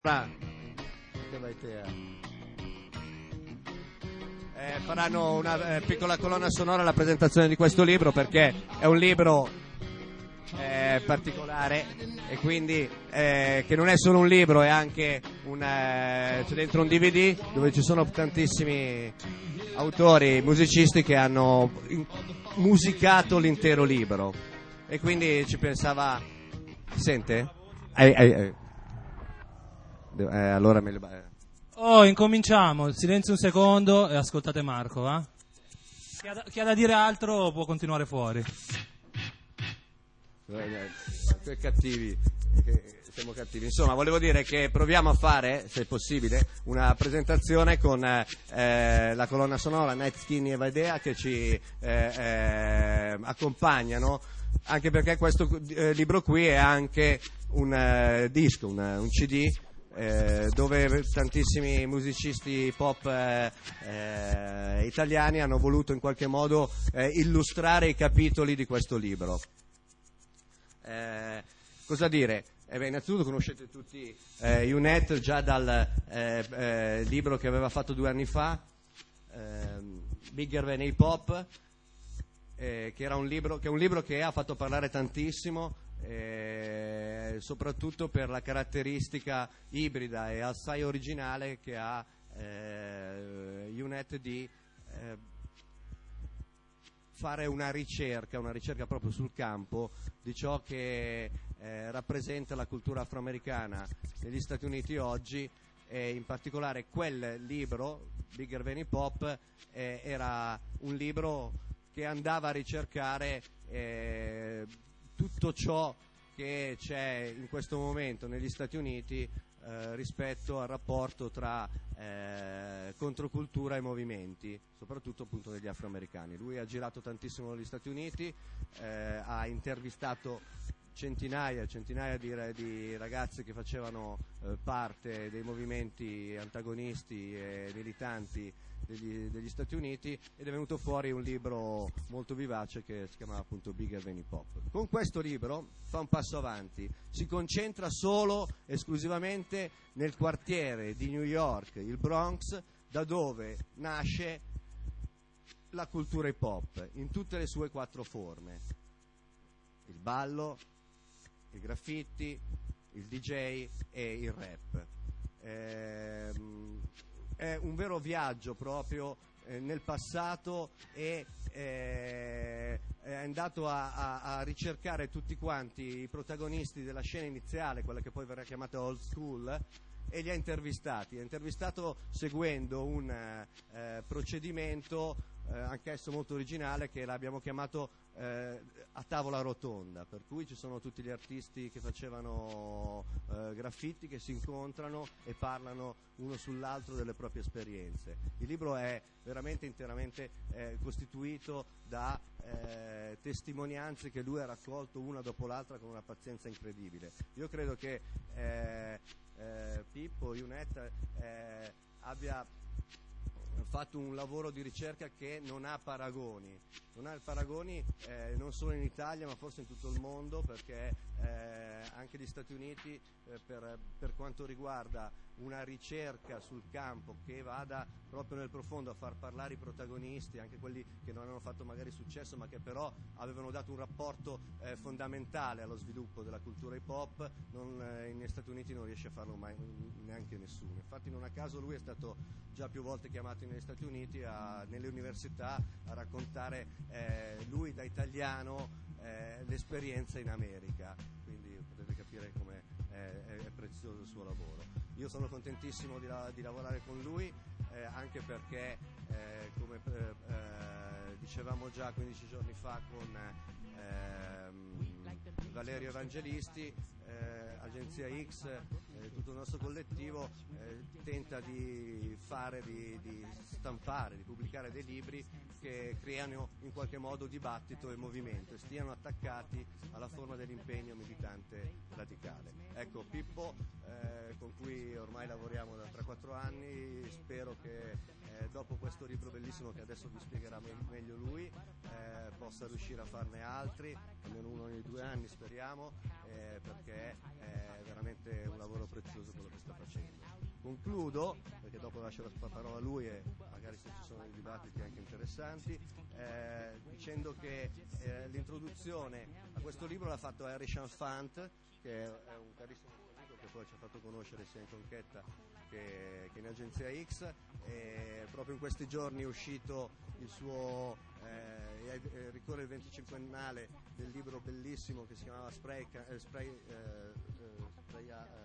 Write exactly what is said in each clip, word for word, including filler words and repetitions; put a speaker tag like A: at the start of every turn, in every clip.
A: Che vai te a... eh, faranno una eh, piccola colonna sonora alla presentazione di questo libro, perché è un libro eh, particolare e quindi eh, che non è solo un libro, è anche un, eh, c'è dentro un D V D dove ci sono tantissimi autori, musicisti che hanno in- musicato l'intero libro, e quindi ci pensava. Sente? Eh, eh, eh. Eh, allora meglio...
B: Oh, incominciamo. Silenzio un secondo e ascoltate Marco, va? Chi ha da, chi ha da dire altro può continuare fuori.
A: Che cattivi, che siamo cattivi. Insomma, volevo dire che proviamo a fare, se possibile, una presentazione con eh, la colonna sonora Night Skinny e Vaidea che ci eh, eh, accompagnano, anche perché questo eh, libro qui è anche un eh, disco, un, un C D. Eh, dove tantissimi musicisti pop eh, eh, italiani hanno voluto in qualche modo eh, illustrare i capitoli di questo libro. Eh, cosa dire? Eh beh, innanzitutto conoscete tutti eh, Unet già dal eh, eh, libro che aveva fatto due anni fa, eh, Bigger Than Hip Hop, eh, che era un libro che, è un libro che ha fatto parlare tantissimo. Eh, soprattutto per la caratteristica ibrida e assai originale che ha eh, Unet di eh, fare una ricerca, una ricerca proprio sul campo di ciò che eh, rappresenta la cultura afroamericana negli Stati Uniti oggi, e in particolare quel libro, Bigger Than Hip Hop, eh, era un libro che andava a ricercare eh, tutto ciò che c'è in questo momento negli Stati Uniti eh, rispetto al rapporto tra eh, controcultura e movimenti, soprattutto appunto degli afroamericani. Lui ha girato tantissimo negli Stati Uniti, eh, ha intervistato centinaia e centinaia di, di ragazzi che facevano eh, parte dei movimenti antagonisti e militanti degli, degli Stati Uniti, ed è venuto fuori un libro molto vivace che si chiamava appunto Bigger Than Hip Hop. Con questo libro fa un passo avanti, si concentra solo esclusivamente nel quartiere di New York, il Bronx, da dove nasce la cultura hip hop in tutte le sue quattro forme: il ballo, il graffiti, il D J e il rap. Ehm, è un vero viaggio proprio eh, nel passato, e eh, è andato a, a, a ricercare tutti quanti i protagonisti della scena iniziale, quella che poi verrà chiamata old school, e li ha intervistati. Ha intervistato seguendo un eh, procedimento eh, anch'esso molto originale, che l'abbiamo chiamato eh, a tavola rotonda, per cui ci sono tutti gli artisti che facevano eh, graffiti che si incontrano e parlano uno sull'altro delle proprie esperienze. Il libro è veramente interamente eh, costituito da eh, testimonianze che lui ha raccolto una dopo l'altra con una pazienza incredibile. Io credo che eh, eh, Pippo Unet eh, abbia fatto un lavoro di ricerca che non ha paragoni, non ha paragoni eh, non solo in Italia ma forse in tutto il mondo, perché eh, anche gli Stati Uniti eh, per, per quanto riguarda una ricerca sul campo che vada proprio nel profondo a far parlare i protagonisti, anche quelli che non hanno fatto magari successo ma che però avevano dato un rapporto eh, fondamentale allo sviluppo della cultura hip hop, non, eh, negli Stati Uniti non riesce a farlo mai neanche nessuno. Infatti non a caso lui è stato già più volte chiamato negli Stati Uniti a, nelle università a raccontare eh, lui da italiano eh, l'esperienza in America, quindi potete capire come è, è prezioso il suo lavoro. Io sono contentissimo di, la, di lavorare con lui, eh, anche perché eh, come eh, eh, dicevamo già quindici giorni fa con ehm, Valerio Evangelisti, eh, Agenzia X, eh, tutto il nostro collettivo eh, tenta di fare, di, di stampare, di pubblicare dei libri che creano in qualche modo dibattito e movimento e stiano attaccati alla forma dell'impegno militante radicale. Ecco, Pippo, eh, con cui ormai lavoriamo da tre quattro anni, spero che eh, dopo questo libro bellissimo che adesso vi spiegherà me- meglio lui, eh, possa riuscire a farne altri, almeno uno ogni due anni speriamo, eh, perché è veramente un lavoro prezioso quello che sta facendo. Concludo, perché dopo lascio la parola a lui e magari se ci sono dei dibattiti anche interessanti, eh, dicendo che eh, l'introduzione a questo libro l'ha fatto Harry Chalfant, che è un carissimo amico che poi ci ha fatto conoscere sia in Conchetta che, che in Agenzia X, e proprio in questi giorni è uscito il suo, eh, eh, ricorre il venticinquennale del libro bellissimo che si chiamava Spray, eh, Spray, eh, eh, Spray eh,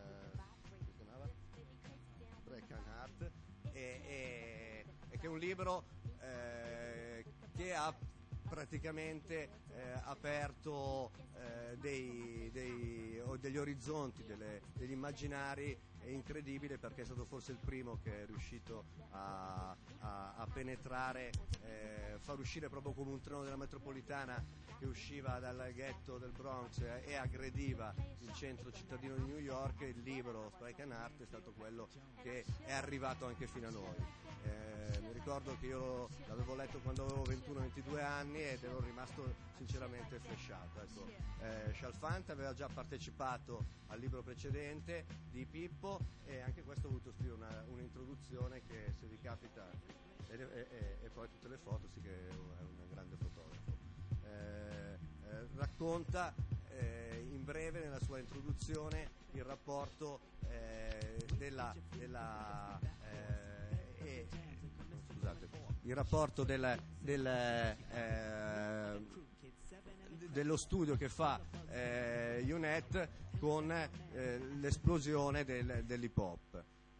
A: Art, e, e, e che è un libro eh, che ha praticamente eh, aperto eh, dei, dei, o degli orizzonti, delle, degli immaginari. È incredibile perché è stato forse il primo che è riuscito a, a, a penetrare, eh, far uscire proprio come un treno della metropolitana che usciva dal ghetto del Bronx eh, e aggrediva il centro cittadino di New York. Il libro Spray Can Art è stato quello che è arrivato anche fino a noi. Eh, mi ricordo che io l'avevo letto quando avevo ventuno ventidue anni ed ero rimasto sinceramente flashato. Ecco, eh, Chalfant aveva già partecipato al libro precedente di Pippo, e anche questo ho voluto scrivere una, un'introduzione che, se vi capita, e, e, e poi tutte le foto, sì, che è un grande fotografo. Eh, eh, racconta eh, in breve nella sua introduzione il rapporto eh, della, della eh, e, scusate, il rapporto del, del eh, dello studio che fa eh, UNET con eh, l'esplosione del, dell'hip hop.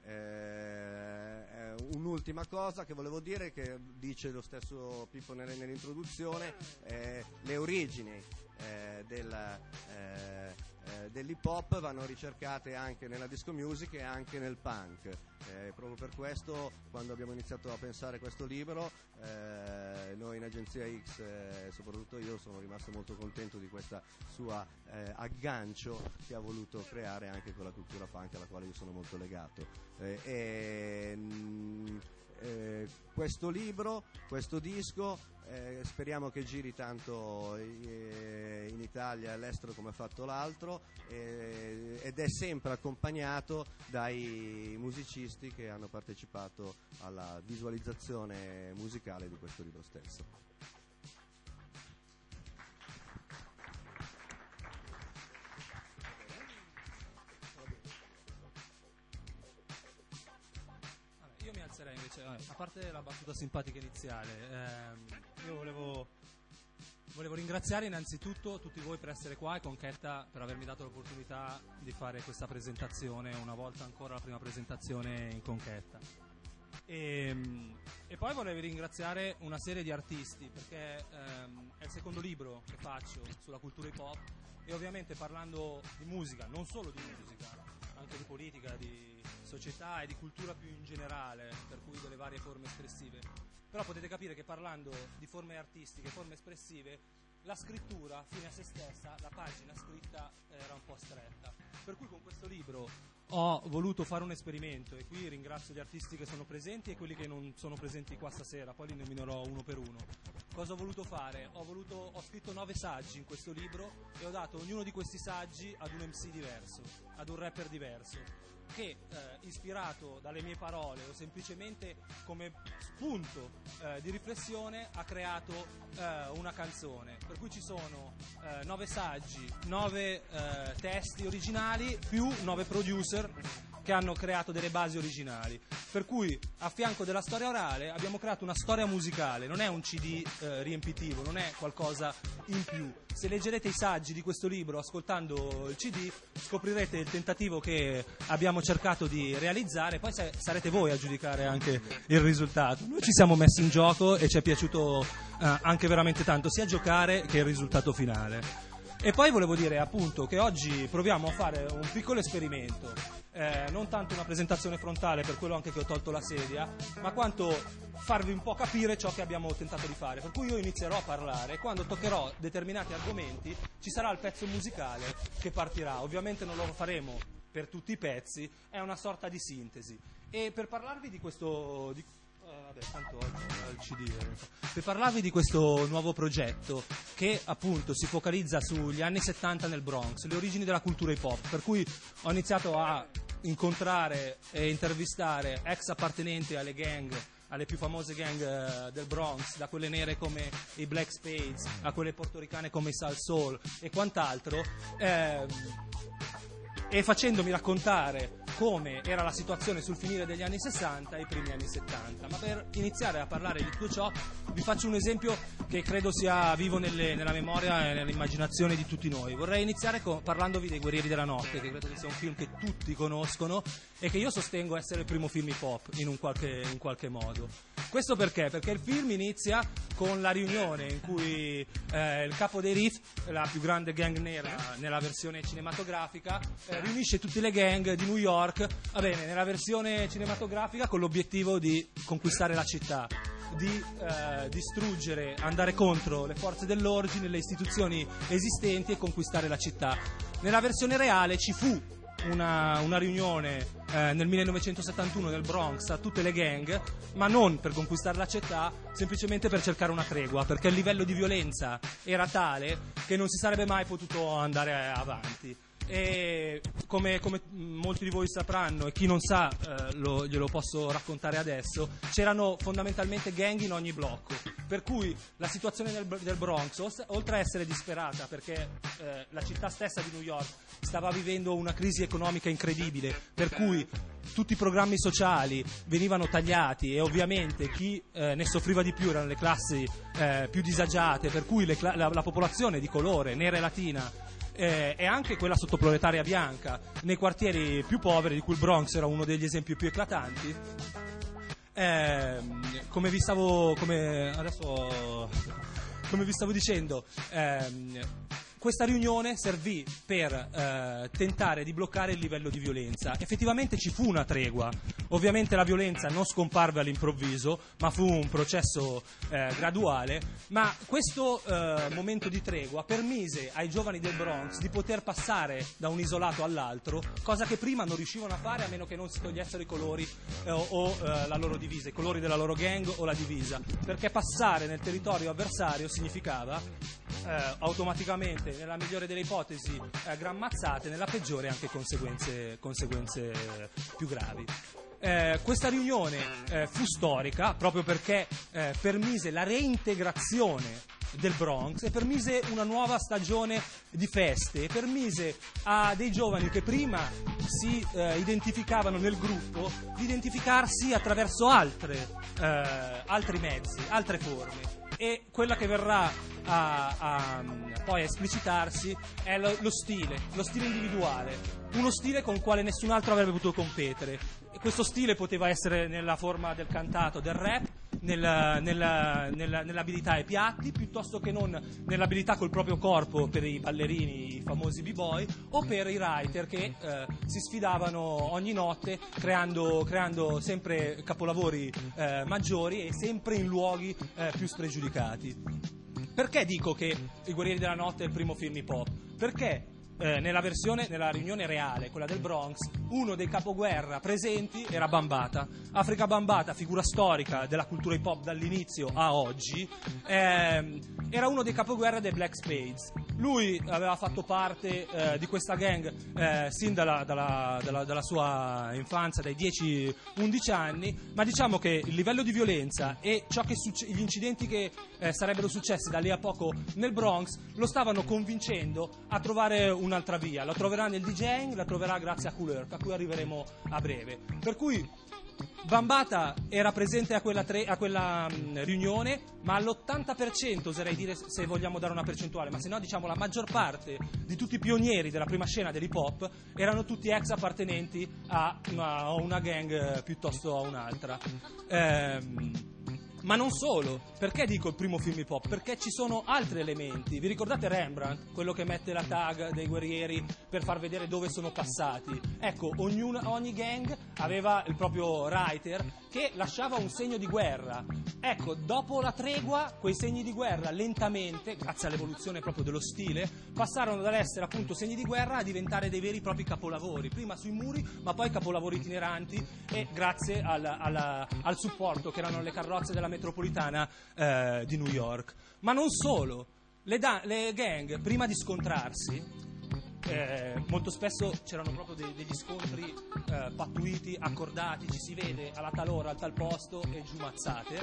A: Eh, un'ultima cosa che volevo dire, che dice lo stesso Pippo nell'introduzione, eh, le origini eh, del, eh, eh, dell'hip hop vanno ricercate anche nella disco music e anche nel punk. Eh, proprio per questo, quando abbiamo iniziato a pensare questo libro, eh, noi in Agenzia X, eh, soprattutto io, sono rimasto molto contento di questa sua eh, aggancio che ha voluto creare anche con la cultura punk, alla quale io sono molto legato. Eh, e, mh, eh, questo libro, questo disco, eh, speriamo che giri tanto eh, in Italia e all'estero come ha fatto l'altro, eh, ed è sempre accompagnato dai musicisti che hanno partecipato alla visualizzazione musicale di questo libro stesso.
B: Io mi alzerei invece, a parte la battuta simpatica iniziale, ehm, io volevo, volevo ringraziare innanzitutto tutti voi per essere qua e Conchetta per avermi dato l'opportunità di fare questa presentazione, una volta ancora la prima presentazione in Conchetta. E, e poi volevo ringraziare una serie di artisti, perché ehm, è il secondo libro che faccio sulla cultura hip hop, e ovviamente parlando di musica, non solo di musica, anche di politica, di società e di cultura più in generale, per cui delle varie forme espressive. Però potete capire che parlando di forme artistiche, forme espressive, la scrittura fine a se stessa, la pagina scritta era un po' stretta. Per cui con questo libro ho voluto fare un esperimento, e qui ringrazio gli artisti che sono presenti e quelli che non sono presenti qua stasera, poi li nominerò uno per uno. Cosa ho voluto fare? Ho, voluto, ho scritto nove saggi in questo libro e ho dato ognuno di questi saggi ad un M C diverso, ad un rapper diverso, che eh, ispirato dalle mie parole o semplicemente come spunto eh, di riflessione ha creato eh, una canzone, per cui ci sono eh, nove saggi, nove eh, testi originali più nove producer che hanno creato delle basi originali, per cui a fianco della storia orale abbiamo creato una storia musicale, non è un C D eh, riempitivo, non è qualcosa in più. Se leggerete i saggi di questo libro ascoltando il C D scoprirete il tentativo che abbiamo cercato di realizzare, poi sarete voi a giudicare anche il risultato. Noi ci siamo messi in gioco e ci è piaciuto eh, anche veramente tanto sia giocare che il risultato finale. E poi volevo dire appunto che oggi proviamo a fare un piccolo esperimento, eh, non tanto una presentazione frontale, per quello anche che ho tolto la sedia, ma quanto farvi un po' capire ciò che abbiamo tentato di fare. Per cui io inizierò a parlare e quando toccherò determinati argomenti ci sarà il pezzo musicale che partirà. Ovviamente non lo faremo per tutti i pezzi, è una sorta di sintesi. E per parlarvi di questo... Di... Vabbè, tanto oggi al C D. Se parlavi di questo nuovo progetto che appunto si focalizza sugli anni settanta nel Bronx, le origini della cultura hip hop, per cui ho iniziato a incontrare e intervistare ex appartenenti alle gang, alle più famose gang uh, del Bronx, da quelle nere come i Black Spades a quelle portoricane come i Sal Soul e quant'altro, ehm, e facendomi raccontare come era la situazione sul finire degli anni sessanta e i primi anni settanta. Ma per iniziare a parlare di tutto ciò vi faccio un esempio che credo sia vivo nelle, nella memoria e nell'immaginazione di tutti noi. Vorrei iniziare con, parlandovi dei Guerrieri della Notte, che credo che sia un film che tutti conoscono e che io sostengo essere il primo film hip hop in un qualche, in qualche modo. Questo perché? Perché il film inizia con la riunione in cui eh, il capo dei Riff, la più grande gang nera nella versione cinematografica, eh, riunisce tutte le gang di New York, va bene, nella versione cinematografica con l'obiettivo di conquistare la città, di eh, distruggere, andare contro le forze dell'ordine, le istituzioni esistenti e conquistare la città. Nella versione reale ci fu una, una riunione eh, nel millenovecentosettantuno nel Bronx a tutte le gang, ma non per conquistare la città, semplicemente per cercare una tregua, perché il livello di violenza era tale che non si sarebbe mai potuto andare avanti. E come, come molti di voi sapranno, e chi non sa eh, lo, glielo posso raccontare adesso, c'erano fondamentalmente gang in ogni blocco, per cui la situazione del, del Bronx, oltre a essere disperata perché eh, la città stessa di New York stava vivendo una crisi economica incredibile, per cui tutti i programmi sociali venivano tagliati e ovviamente chi eh, ne soffriva di più erano le classi eh, più disagiate, per cui le, la, la popolazione di colore, nera e latina, Eh, e anche quella sottoproletaria bianca nei quartieri più poveri, di cui il Bronx era uno degli esempi più eclatanti. Eh, come vi stavo come adesso come vi stavo dicendo, ehm, questa riunione servì per eh, tentare di bloccare il livello di violenza. Effettivamente ci fu una tregua. Ovviamente la violenza non scomparve all'improvviso, ma fu un processo eh, graduale. Ma questo eh, momento di tregua permise ai giovani del Bronx di poter passare da un isolato all'altro, cosa che prima non riuscivano a fare a meno che non si togliessero i colori eh, o, o eh, la loro divisa, i colori della loro gang o la divisa, perché passare nel territorio avversario significava eh, automaticamente, nella migliore delle ipotesi, eh, gran mazzate, nella peggiore anche conseguenze, conseguenze più gravi. Eh, questa riunione eh, fu storica proprio perché eh, permise la reintegrazione del Bronx e permise una nuova stagione di feste e permise a dei giovani che prima si eh, identificavano nel gruppo di identificarsi attraverso altre, eh, altri mezzi, altre forme. E quella che verrà a, a, poi a esplicitarsi è lo, lo stile, lo stile individuale, uno stile con il quale nessun altro avrebbe potuto competere. E questo stile poteva essere nella forma del cantato, del rap, nella, nella, nella, nell'abilità ai piatti, piuttosto che non nell'abilità col proprio corpo per i ballerini, i famosi b-boy, o per i writer che eh, si sfidavano ogni notte creando, creando sempre capolavori eh, maggiori e sempre in luoghi eh, più spregiudicati. Perché dico che I Guerrieri della Notte è il primo film hip hop? Perché Eh, nella versione, nella riunione reale, quella del Bronx, uno dei capoguerra presenti era Bambata. Afrika Bambata, figura storica della cultura hip hop dall'inizio a oggi, ehm, era uno dei capoguerra dei Black Spades. Lui aveva fatto parte eh, di questa gang eh, sin dalla, dalla, dalla, dalla sua infanzia, dai dieci undici anni, ma diciamo che il livello di violenza e ciò che succe- gli incidenti che eh, sarebbero successi da lì a poco nel Bronx lo stavano convincendo a trovare un'altra via. La troverà nel DJing, la troverà grazie a Kool Herc, a cui arriveremo a breve. Per cui Bambata era presente a quella, tre, a quella mh, riunione, ma all'ottanta per cento, oserei dire, se vogliamo dare una percentuale, ma se no diciamo la maggior parte di tutti i pionieri della prima scena dell'hip hop erano tutti ex appartenenti a, a una gang piuttosto a un'altra. Ehm, Ma non solo, perché dico il primo film hip hop? Perché ci sono altri elementi. Vi ricordate Rembrandt, quello che mette la tag dei guerrieri per far vedere dove sono passati? Ecco, ognuno, ogni gang aveva il proprio writer che lasciava un segno di guerra. Ecco, dopo la tregua, quei segni di guerra lentamente, grazie all'evoluzione proprio dello stile, passarono dall'essere appunto segni di guerra a diventare dei veri e propri capolavori, prima sui muri, ma poi capolavori itineranti, e grazie al, al, al supporto che erano le carrozze della metropolitana eh, di New York. Ma non solo, le, da- le gang prima di scontrarsi eh, molto spesso c'erano proprio de- degli scontri eh, pattuiti, accordati, ci si vede alla tal ora, al tal posto e giù mazzate.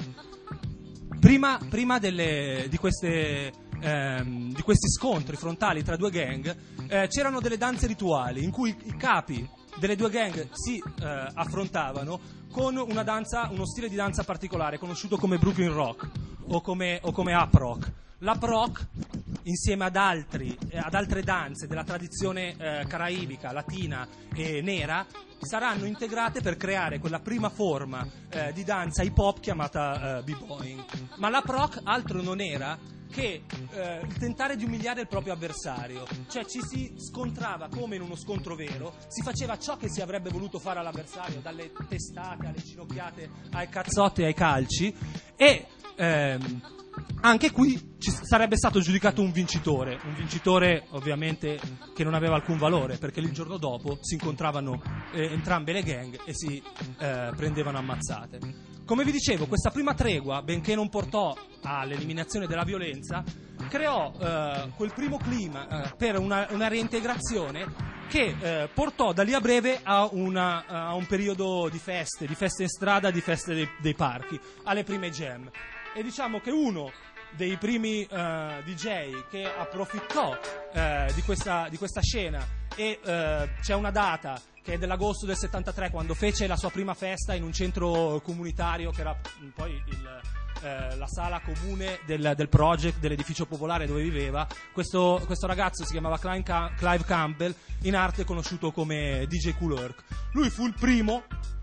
B: Prima, prima delle, di, queste, ehm, di questi scontri frontali tra due gang eh, c'erano delle danze rituali in cui i capi delle due gang si eh, affrontavano con una danza, uno stile di danza particolare conosciuto come Brooklyn Rock o come, o come Up Rock. L'Up Rock, insieme ad, altri, eh, ad altre danze della tradizione eh, caraibica, latina e nera, saranno integrate per creare quella prima forma eh, di danza hip hop chiamata eh, b-boying. Ma l'Up Rock altro non era che eh, il tentare di umiliare il proprio avversario, cioè ci si scontrava come in uno scontro vero, si faceva ciò che si avrebbe voluto fare all'avversario, dalle testate alle ginocchiate ai cazzotti e ai calci, e ehm, anche qui ci sarebbe stato giudicato un vincitore, un vincitore ovviamente che non aveva alcun valore, perché il giorno dopo si incontravano eh, entrambe le gang e si eh, prendevano ammazzate. Come vi dicevo, questa prima tregua, benché non portò all'eliminazione della violenza, creò eh, quel primo clima eh, per una, una reintegrazione che eh, portò da lì a breve a, una, a un periodo di feste, di feste in strada, di feste dei, dei parchi, alle prime jam. E diciamo che uno dei primi uh, D J che approfittò uh, di, questa, di questa scena, e uh, c'è una data che è dell'agosto del settantatré, quando fece la sua prima festa in un centro comunitario che era poi il, uh, la sala comune del, del project, dell'edificio popolare dove viveva. Questo, questo ragazzo si chiamava Clive, Cam- Clive Campbell, in arte conosciuto come D J Kool Herc. Lui fu il primo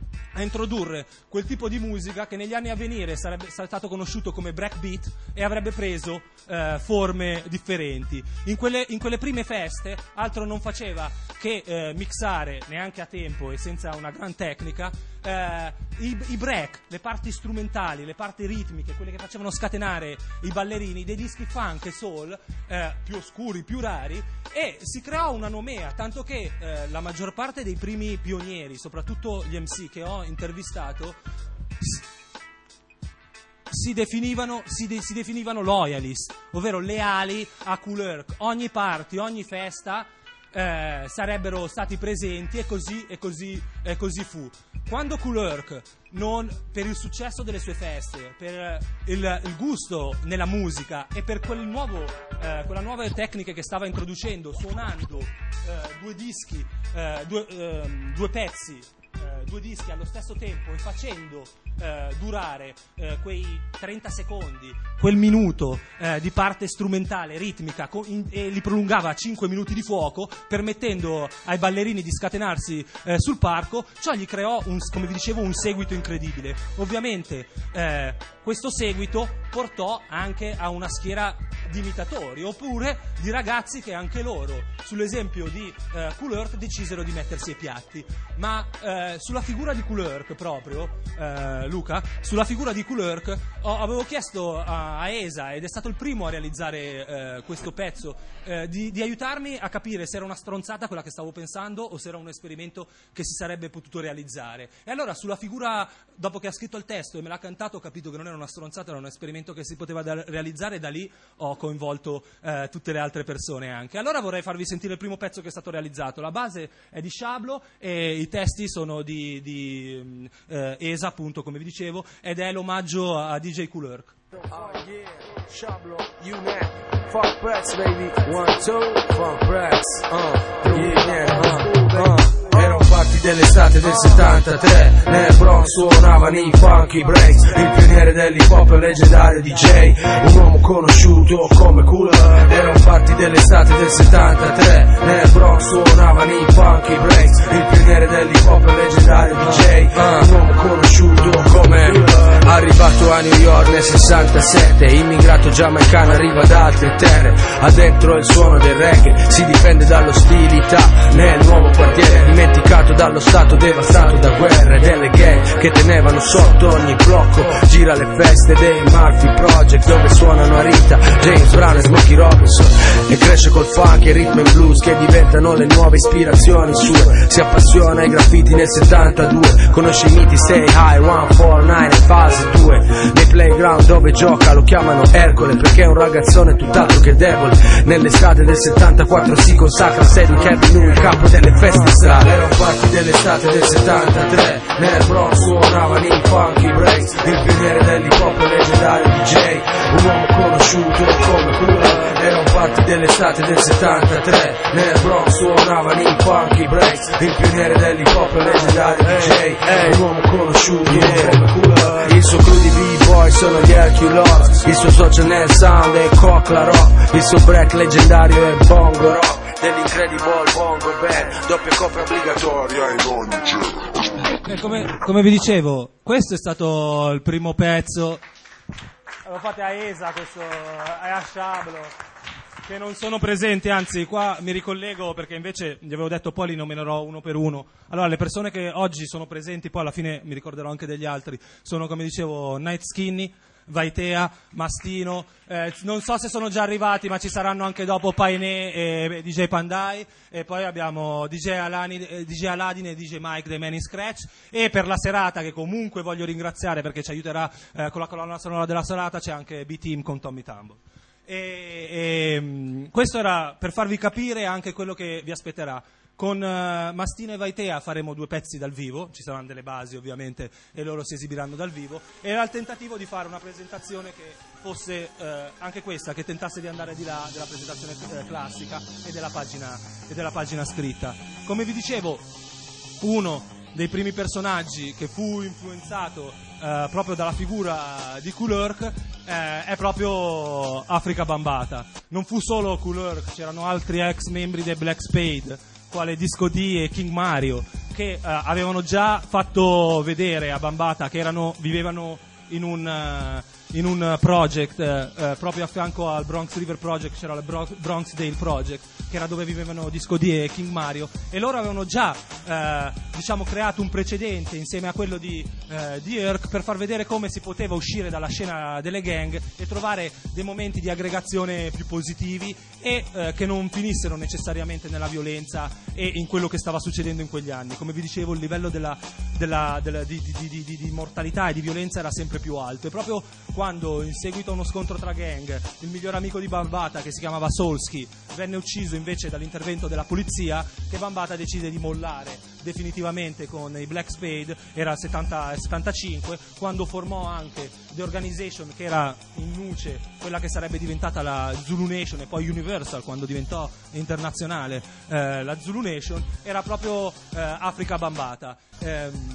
B: a introdurre quel tipo di musica che negli anni a venire sarebbe stato conosciuto come breakbeat e avrebbe preso eh, forme differenti. In quelle, in quelle prime feste altro non faceva che eh, mixare, neanche a tempo e senza una gran tecnica, eh, i, i break, le parti strumentali, le parti ritmiche, quelle che facevano scatenare i ballerini, dei dischi funk e soul eh, più oscuri, più rari, e si creò una nomea, tanto che eh, la maggior parte dei primi pionieri, soprattutto gli M C che ho intervistato, si definivano, si, de, si definivano loyalist, ovvero leali a Kool Herc. Ogni party, ogni festa eh, sarebbero stati presenti, e così, e così, e così fu. Quando Kool Herc, non, per il successo delle sue feste, per il, il gusto nella musica e per quel nuovo, eh, quella nuova tecnica che stava introducendo, suonando eh, due dischi, eh, due, eh, due pezzi, eh, due dischi allo stesso tempo, e facendo eh, durare eh, quei trenta secondi, quel minuto eh, di parte strumentale, ritmica, co- in, e li prolungava a cinque minuti di fuoco, permettendo ai ballerini di scatenarsi eh, sul palco, ciò gli creò, un, come vi dicevo, un seguito incredibile. Ovviamente eh, questo seguito portò anche a una schiera di imitatori, oppure di ragazzi che anche loro, sull'esempio di eh, Kool Herc, decisero di mettersi ai piatti. Ma eh, sulla figura di Kool Herc proprio, eh, Luca, sulla figura di Kool Herc oh, avevo chiesto a, a Esa, ed è stato il primo a realizzare eh, questo pezzo, eh, di, di aiutarmi a capire se era una stronzata quella che stavo pensando o se era un esperimento che si sarebbe potuto realizzare. E allora sulla figura, dopo che ha scritto il testo e me l'ha cantato, ho capito che non era una stronzata, era un esperimento che si poteva da- realizzare, e da lì ho coinvolto eh, tutte le altre persone anche. Allora vorrei farvi sentire il primo pezzo che è stato realizzato. La base è di Shablo e i testi sono di, di eh, Esa, appunto, come vi dicevo, ed è l'omaggio a D J Kool Herc.
C: Oh yeah, Shablo, U N A C, Funk Press baby, one, two, Funk Press, uh, yeah, yeah, uh, uh. Era un party dell'estate del settantatré, nel Bronx suonavano i funky breaks, il pioniere dell'hip hop e leggendario D J, un uomo conosciuto come Kool Herc. Era un party dell'estate del settantatré, nel Bronx suonavano i funky breaks, il pioniere dell'hip hop e leggendario D J, un uomo conosciuto come Kool Herc. Arrivato a New York nel settantasette, immigrato giamaicano arriva da altre terre. Ha dentro il suono del reggae, si difende dall'ostilità nel nuovo quartiere, dimenticato dallo stato, devastato da guerre, delle gang che tenevano sotto ogni blocco. Gira le feste dei Murphy Project dove suonano a Rita, James Brown e Smokey Robinson, e cresce col funk e rhythm and blues che diventano le nuove ispirazioni sue. Si appassiona ai graffiti nel settantadue, conosce i miti Stay High, uno quattro nove e fase due. Nei playground dove gioca lo chiamano Ercole perché è un ragazzone tutt'altro che debole. Nell'estate del settantaquattro si consacra a Sadie Kevin, lui il capo delle feste strade. Erano parti dell'estate del settantatré, nel Bronx suonavano i funky breaks, il pioniere dell'hip hop e leggendario D J, un uomo conosciuto come Cooler. Erano parti dell'estate del settantatré, nel Bronx suonavano i funky breaks, il pioniere dell'hip hop e leggendario D J, un uomo conosciuto come Cooler. Il suo crew di b-boy sono gli Hercules, il suo socio nel sound è Cockla Rock, il suo break leggendario è Bongo Rock, dell'Incredible Bongo Band, doppia copia obbligatoria in ogni giro.
B: Eh, come, come vi dicevo, questo è stato il primo pezzo. Lo fate a Esa, questo a Sciablo, che non sono presenti, anzi qua mi ricollego perché invece gli avevo detto poi li nominerò uno per uno. Allora, le persone che oggi sono presenti, poi alla fine mi ricorderò anche degli altri, sono, come dicevo, Night Skinny, Vaitea, Mastino, eh, non so se sono già arrivati, ma ci saranno anche dopo Painé e D J Pandai, e poi abbiamo D J, Alani, eh, D J Aladin e D J Mike dei Man in Scratch. E per la serata, che comunque voglio ringraziare perché ci aiuterà eh, con la colonna sonora della serata, c'è anche B-Team con Tommy Tambo. E, e, questo era per farvi capire anche quello che vi aspetterà. Con uh, Mastino e Vaitea faremo due pezzi dal vivo, ci saranno delle basi ovviamente e loro si esibiranno dal vivo, e era il tentativo di fare una presentazione che fosse uh, anche questa, che tentasse di andare di là della presentazione uh, classica e della pagina, e della pagina scritta. Come vi dicevo, uno dei primi personaggi che fu influenzato uh, proprio dalla figura di Kool Herc uh, è proprio Afrika Bambaataa. Non fu solo Kool Herc, c'erano altri ex membri dei Black Spade, quale Disco D e King Mario, che uh, avevano già fatto vedere a Bambaataa che erano, vivevano in un, uh, in un project uh, uh, proprio a fianco al Bronx River Project, c'era il Bro- Bronx Dale Project, che era dove vivevano Disco D e King Mario, e loro avevano già uh, diciamo creato un precedente insieme a quello di, uh, di Herc per far vedere come si poteva uscire dalla scena delle gang e trovare dei momenti di aggregazione più positivi e uh, che non finissero necessariamente nella violenza e in quello che stava succedendo in quegli anni. Come vi dicevo, il livello della, della, della, di, di, di, di, di mortalità e di violenza era sempre più alto, e proprio quando, in seguito a uno scontro tra gang, il miglior amico di Bambaataa, che si chiamava Solski, venne ucciso invece dall'intervento della polizia, che Bambaataa decide di mollare definitivamente con i Black Spade. Era il settanta, settantacinque, quando formò anche The Organization, che era in nuce quella che sarebbe diventata la Zulu Nation e poi Universal quando diventò internazionale eh, la Zulu Nation. Era proprio eh, Afrika Bambaataa. ehm,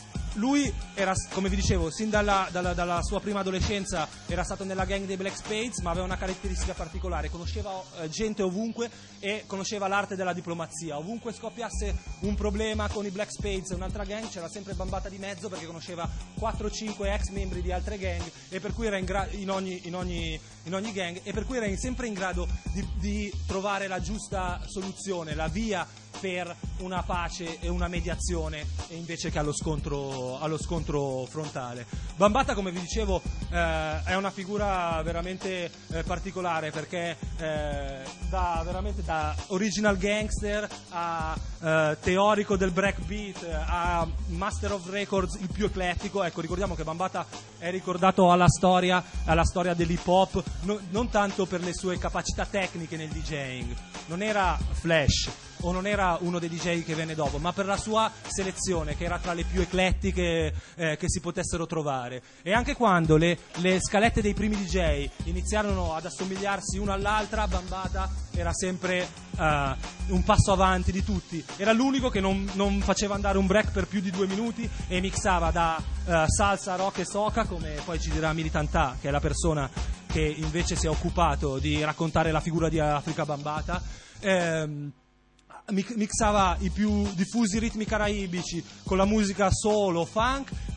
B: Lui era, come vi dicevo, sin dalla, dalla, dalla sua prima adolescenza era stato nella gang dei Black Spades, ma aveva una caratteristica particolare: conosceva eh, gente ovunque e conosceva l'arte della diplomazia. Ovunque scoppiasse un problema con i Black Spades e un'altra gang, c'era sempre Bambaataa di mezzo, perché conosceva quattro o cinque ex membri di altre gang, e per cui era in, gra- in, ogni, in, ogni, in ogni gang, e per cui era in, sempre in grado di, di trovare la giusta soluzione, la via per una pace e una mediazione, e invece che allo scontro, allo scontro frontale. Bambaataa, come vi dicevo, eh, è una figura veramente eh, particolare, perché eh, da, veramente da original gangster a eh, teorico del breakbeat a master of records il più eclettico. Ecco, ricordiamo che Bambaataa è ricordato alla storia, alla storia dell'hip hop, no, non tanto per le sue capacità tecniche nel DJing, non era Flash o non era uno dei D J che venne dopo, ma per la sua selezione, che era tra le più eclettiche eh, che si potessero trovare. E anche quando le, le scalette dei primi D J iniziarono ad assomigliarsi una all'altra, Bambaataa era sempre uh, un passo avanti di tutti. Era l'unico che non, non faceva andare un break per più di due minuti e mixava da uh, salsa, rock e soca, come poi ci dirà Militantà, che è la persona che invece si è occupato di raccontare la figura di Afrika Bambaataa. Ehm, mixava i più diffusi ritmi caraibici con la musica soul o funk,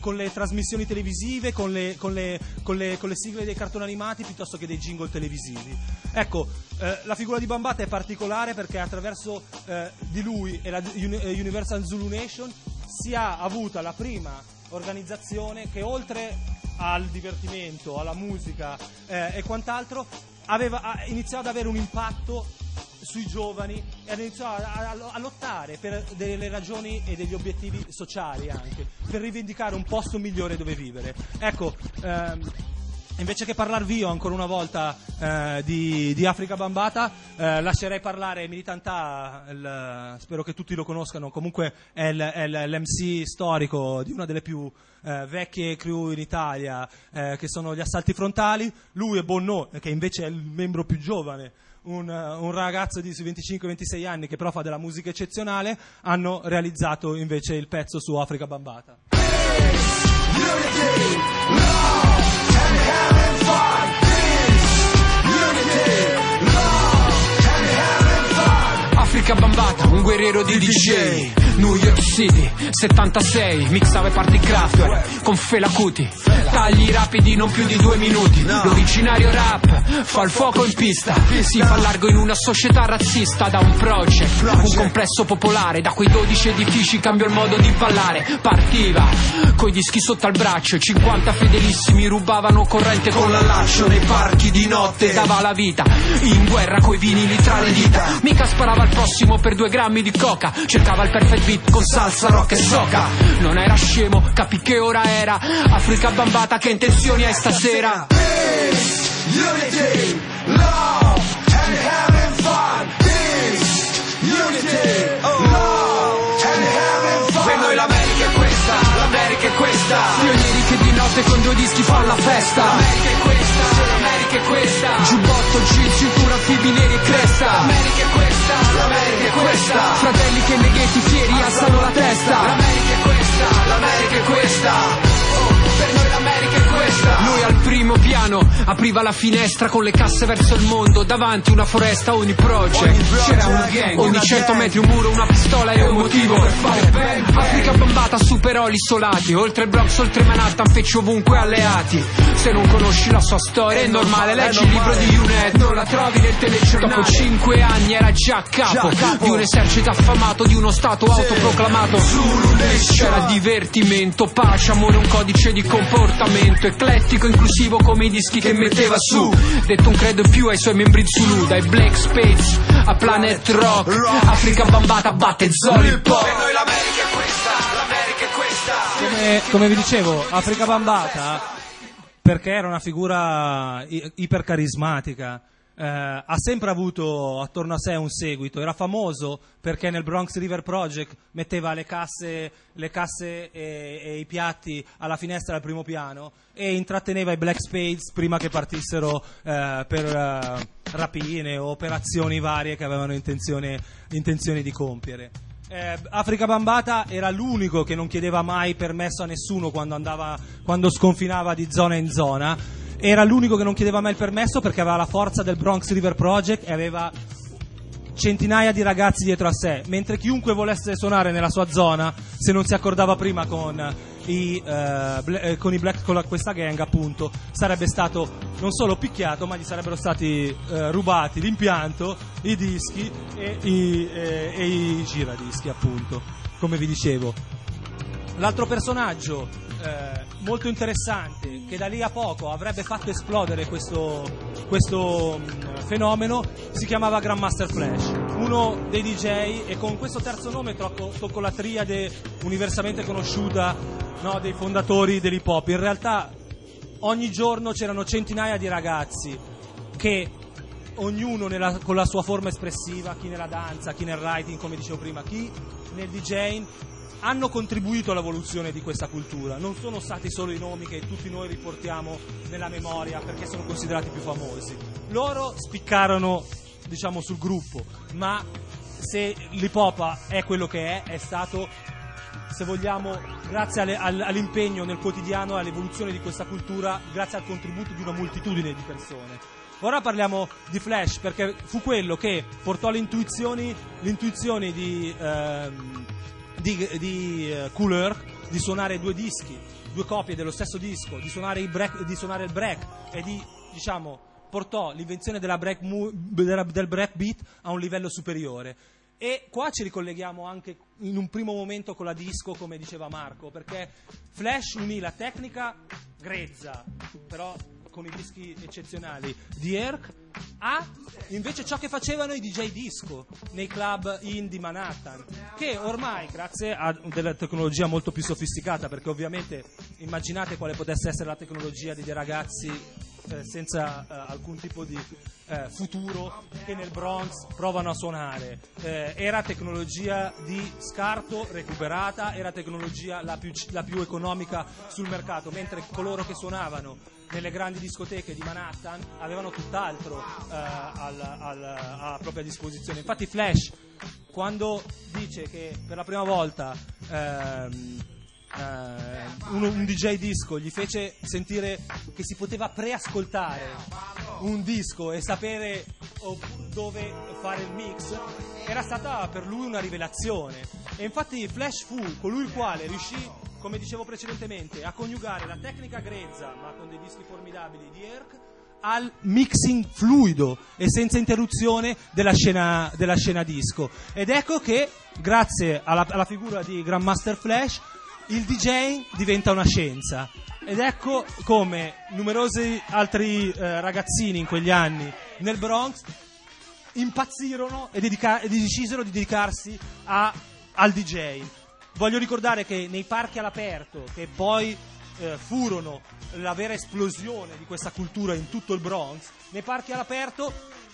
B: con le trasmissioni televisive, con le, con, le, con, le, con le sigle dei cartoni animati piuttosto che dei jingle televisivi. Ecco, eh, la figura di Bambaataa è particolare perché attraverso eh, di lui e la Universal Zulu Nation si è avuta la prima organizzazione che, oltre al divertimento, alla musica eh, e quant'altro, aveva ha iniziato ad avere un impatto sui giovani e ha iniziato a, a, a lottare per delle ragioni e degli obiettivi sociali, anche per rivendicare un posto migliore dove vivere. Ecco, ehm, invece che parlarvi io ancora una volta eh, di, di Afrika Bambaataa, eh, lascerei parlare Militantà, il, spero che tutti lo conoscano, comunque è, il, è il, l'M C storico di una delle più eh, vecchie crew in Italia, eh, che sono gli Assalti Frontali. Lui e Bonneau, che invece è il membro più giovane, un, un ragazzo di venticinque ventisei anni che però fa della musica eccezionale, hanno realizzato invece il pezzo su Afrika Bambaataa.
D: Afrika Bambaataa, un guerriero di D J. New York City, settantasei, mixava i party Kraftwerk con Fela Kuti. Tagli rapidi, non più di due minuti. L'originario rap fa il fuoco in pista. Si fa largo in una società razzista. Da un project, un complesso popolare. Da quei dodici edifici cambiò il modo di ballare. Partiva coi dischi sotto al braccio. cinquanta fedelissimi rubavano corrente con l'allaccio. Nei parchi di notte dava la vita in guerra coi vinili tra le dita. Mica sparava al prossimo per due grammi di coca. Cercava il perfect beat con salsa, rock e soca. Non era scemo, capì che ora era Afrika Bambaataa, che intenzioni hai stasera? Peace, unity, love, and having fun. Peace, unity, love, and having fun. Per noi l'America è questa, l'America è questa. Pionieri che di notte con due dischi fanno la festa. L'America è questa, l'America è questa. Giubbotto, jean, cintura, fibi neri e cresta. L'America è questa, l'America è questa. Fratelli che neghetti fieri alzano la testa. L'America è questa, l'America è questa. Oh, per noi l'America è questa. Lui al primo piano apriva la finestra con le casse verso il mondo. Davanti una foresta, ogni project c'era una gang. Ogni cento metri un muro, una pistola e un motivo per fare bang, bang. Afrika Bambaataa superò gli isolati. Oltre il Bronx, oltre Manhattan, fece ovunque alleati. Se non conosci la sua storia è normale, leggi il libro di Unet, non la trovi nel telegiornale. Dopo cinque anni era già a capo di un esercito affamato, di uno stato autoproclamato. C'era divertimento, pace, amore, un codice di comportamento eclettico, inclusivo come i dischi che metteva su. Detto un credo più ai suoi membri Zulu, dai Black Spades a Planet Rock. Afrika Bambaataa batte Zoli Pop. Per noi l'America è questa, l'America è questa.
B: Come, come vi dicevo, Afrika Bambaataa, perché era una figura ipercarismatica, eh, ha sempre avuto attorno a sé un seguito. Era famoso perché nel Bronx River Project metteva le casse, le casse e, e i piatti alla finestra del primo piano e intratteneva i Black Spades prima che partissero eh, per eh, rapine o operazioni varie che avevano intenzione, intenzione di compiere. Eh, Afrika Bambaataa era l'unico che non chiedeva mai permesso a nessuno quando andava, quando sconfinava di zona in zona. Era l'unico che non chiedeva mai il permesso perché aveva la forza del Bronx River Project e aveva centinaia di ragazzi dietro a sé, mentre chiunque volesse suonare nella sua zona, se non si accordava prima con i, eh, bla- con i Black, con la, questa gang appunto, sarebbe stato non solo picchiato, ma gli sarebbero stati eh, rubati l'impianto, i dischi e i, eh, e i giradischi appunto, come vi dicevo. L'altro personaggio eh, molto interessante che da lì a poco avrebbe fatto esplodere questo, questo mh, fenomeno si chiamava Grandmaster Flash, uno dei D J, e con questo terzo nome tocco, tocco la triade universalmente conosciuta, no, dei fondatori dell'hip hop. In realtà ogni giorno c'erano centinaia di ragazzi che ognuno nella, con la sua forma espressiva, chi nella danza, chi nel writing come dicevo prima, chi nel DJing, hanno contribuito all'evoluzione di questa cultura. Non sono stati solo i nomi che tutti noi riportiamo nella memoria perché sono considerati più famosi. Loro spiccarono, diciamo, sul gruppo, ma se l'hip hop è quello che è, è stato, se vogliamo, grazie alle, all'impegno nel quotidiano, all'evoluzione di questa cultura, grazie al contributo di una moltitudine di persone. Ora parliamo di Flash perché fu quello che portò le intuizioni, le intuizioni di... Ehm, di, di uh, Kool Herc, di suonare due dischi, due copie dello stesso disco, di suonare, i break, di suonare il break e di, diciamo, portò l'invenzione della break mu- della, del breakbeat a un livello superiore. E qua ci ricolleghiamo anche in un primo momento con la disco, come diceva Marco, perché Flash unì la tecnica grezza, però con i dischi eccezionali di Herc, a invece ciò che facevano i D J disco nei club indie Manhattan, che ormai, grazie a della tecnologia molto più sofisticata, perché ovviamente immaginate quale potesse essere la tecnologia di dei ragazzi eh, senza eh, alcun tipo di eh, futuro, che nel Bronx provano a suonare, eh, era tecnologia di scarto recuperata, era tecnologia la più, la più economica sul mercato, mentre coloro che suonavano nelle grandi discoteche di Manhattan avevano tutt'altro eh, al, al, a propria disposizione. Infatti Flash, quando dice che per la prima volta ehm, eh, un, un D J disco gli fece sentire che si poteva preascoltare un disco e sapere oh, dove fare il mix, era stata per lui una rivelazione. E infatti Flash fu colui il quale riuscì, come dicevo precedentemente, a coniugare la tecnica grezza, ma con dei dischi formidabili di Herc, al mixing fluido e senza interruzione della scena, della scena disco. Ed ecco che, grazie alla, alla figura di Grandmaster Flash, il D J diventa una scienza. Ed ecco come numerosi altri eh, ragazzini in quegli anni nel Bronx impazzirono e, dedica- e decisero di dedicarsi a, al D J. Voglio ricordare che nei parchi all'aperto, che poi eh, furono la vera esplosione di questa cultura in tutto il Bronx, nei parchi all'aperto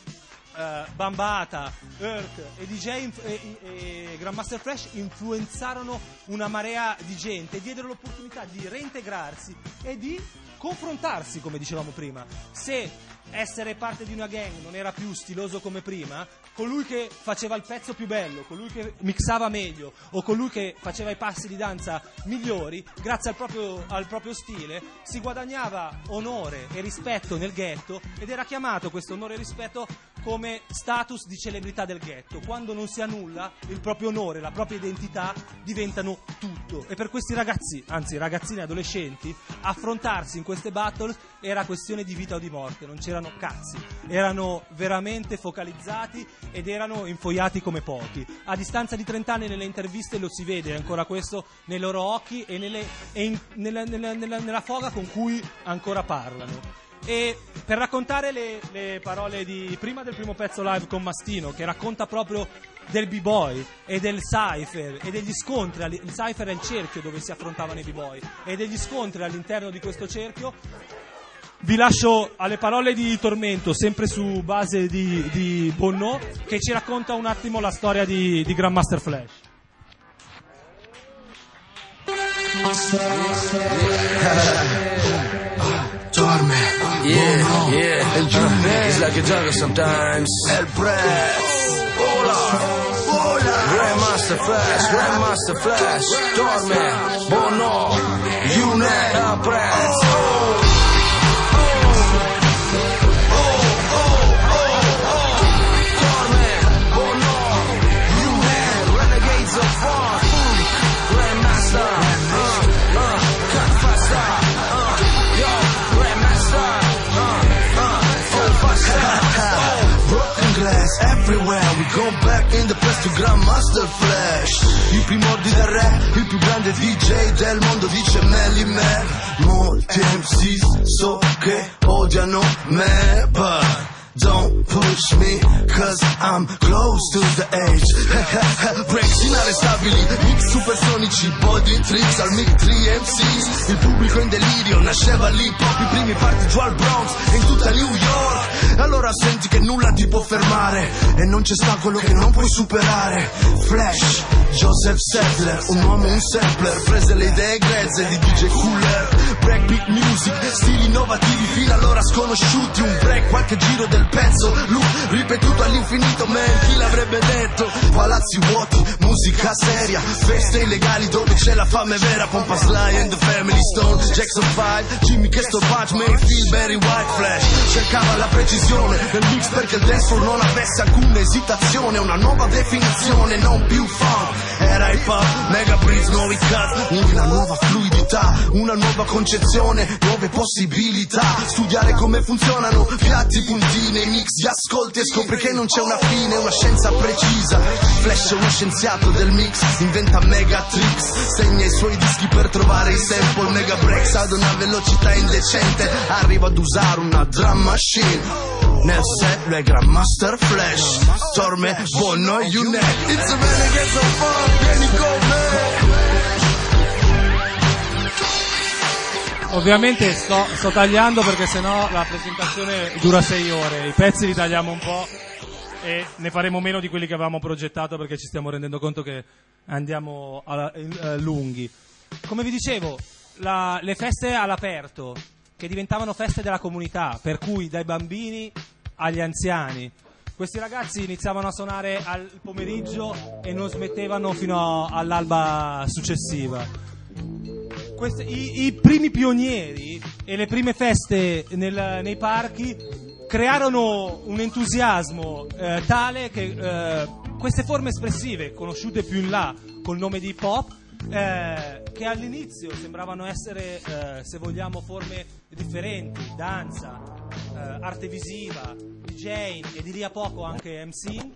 B: eh, Bambata, Herc e D J inf- e, e Grandmaster Flash influenzarono una marea di gente e diedero l'opportunità di reintegrarsi e di confrontarsi, come dicevamo prima. Se essere parte di una gang non era più stiloso come prima, colui che faceva il pezzo più bello, colui che mixava meglio o colui che faceva i passi di danza migliori, grazie al proprio, al proprio stile, si guadagnava onore e rispetto nel ghetto, ed era chiamato questo onore e rispetto come status di celebrità del ghetto. Quando non si ha nulla, il proprio onore, la propria identità diventano tutto. E per questi ragazzi, anzi ragazzini e adolescenti, affrontarsi in queste battles era questione di vita o di morte, non c'erano cazzi, erano veramente focalizzati ed erano infoiati come pochi. A distanza di trenta anni nelle interviste lo si vede ancora questo nei loro occhi e, nelle, e in, nella, nella, nella, nella foga con cui ancora parlano. E per raccontare le, le parole di prima del primo pezzo live con Mastino, che racconta proprio del b-boy e del cypher e degli scontri, il cypher è il cerchio dove si affrontavano i b-boy, e degli scontri all'interno di questo cerchio, vi lascio alle parole di Tormento, sempre su base di, di Bonneau, che ci racconta un attimo la storia di, di Grandmaster Flash.
C: Dorme, yeah, yeah, el June, it's like a jungle sometimes. El Press, hola, hola. Grandmaster Flash, Grandmaster Flash. Dorme, Bono, June, El Press. Oh, oh, oh, oh, oh. Dorme, Bono, June, Renegades of Fun. Grandmaster, uh, uh, Godfather. Broken glass everywhere, we go back in the past to Grandmaster Flash. I primordi del re, il più grande D J del mondo, dice Melly Man. Molti M Cs so che odiano me, but don't push me, cause I'm close to the edge. Breaks inarrestabili, mix supersonici, body tricks al mic tre M Cs. Il pubblico in delirio, nasceva l'hip hop, i primi party giù al Bronx e in tutta New York. Allora senti che nulla ti può fermare e non c'è ostacolo che non puoi superare. Flash, Joseph Settler, un uomo, un sampler, prese le idee grezze di D J Cooler. Breakbeat music, stili innovativi fino allora sconosciuti. Un break, qualche giro del pezzo, loop ripetuto all'infinito, man, chi l'avrebbe detto? Palazzi vuoti, musica seria, feste illegali dove c'è la fame vera. Pompa Sly and the Family Stone,
E: Jackson five, Jimmy che sto punch, Mayfield, Barry White, Flash. Cercava la precisione del mix perché il dancefloor non avesse alcuna esitazione. Una nuova definizione, non più funk. Era hip hop, mega breeze, nuovi cut, una nuova fluidità, una nuova concezione, nuove possibilità. Studiare come funzionano piatti, puntine, mix di ascolti e scopri che non c'è una fine, una scienza precisa. Flash è uno scienziato del mix, inventa mega tricks, segna i suoi dischi per trovare i sample. Mega breaks ad una velocità indecente, arriva ad usare una drum machine. Nel set le Grandmaster Flash, Torme, Bono e Unet. It's a man against the funk, vieni con me.
B: Ovviamente sto, sto tagliando perché sennò la presentazione dura sei ore, i pezzi li tagliamo un po' e ne faremo meno di quelli che avevamo progettato perché ci stiamo rendendo conto che andiamo alla, eh, lunghi. Come vi dicevo, la, le feste all'aperto che diventavano feste della comunità, per cui dai bambini agli anziani. Questi ragazzi iniziavano a suonare al pomeriggio e non smettevano fino all'alba successiva. Questi, i, i primi pionieri e le prime feste nel, nei parchi crearono un entusiasmo eh, tale che eh, queste forme espressive, conosciute più in là col nome di hip hop, Eh, che all'inizio sembravano essere, eh, se vogliamo, forme differenti, danza, eh, arte visiva, DJing e di lì a poco anche MCing,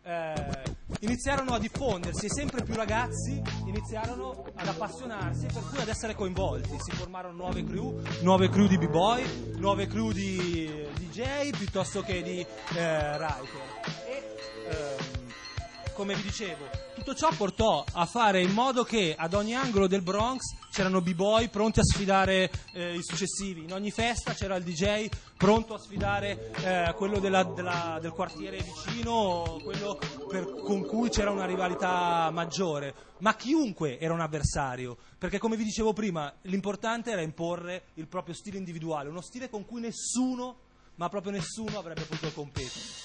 B: eh, iniziarono a diffondersi e sempre più ragazzi iniziarono ad appassionarsi e per cui ad essere coinvolti. Si formarono nuove crew, nuove crew di b-boy, nuove crew di D J piuttosto che di eh, writer e ehm, come vi dicevo, tutto ciò portò a fare in modo che ad ogni angolo del Bronx c'erano b-boy pronti a sfidare eh, i successivi. In ogni festa c'era il D J pronto a sfidare eh, quello della, della, del quartiere vicino, quello per, con cui c'era una rivalità maggiore. Ma chiunque era un avversario, perché come vi dicevo prima, l'importante era imporre il proprio stile individuale, uno stile con cui nessuno, ma proprio nessuno, avrebbe potuto competere.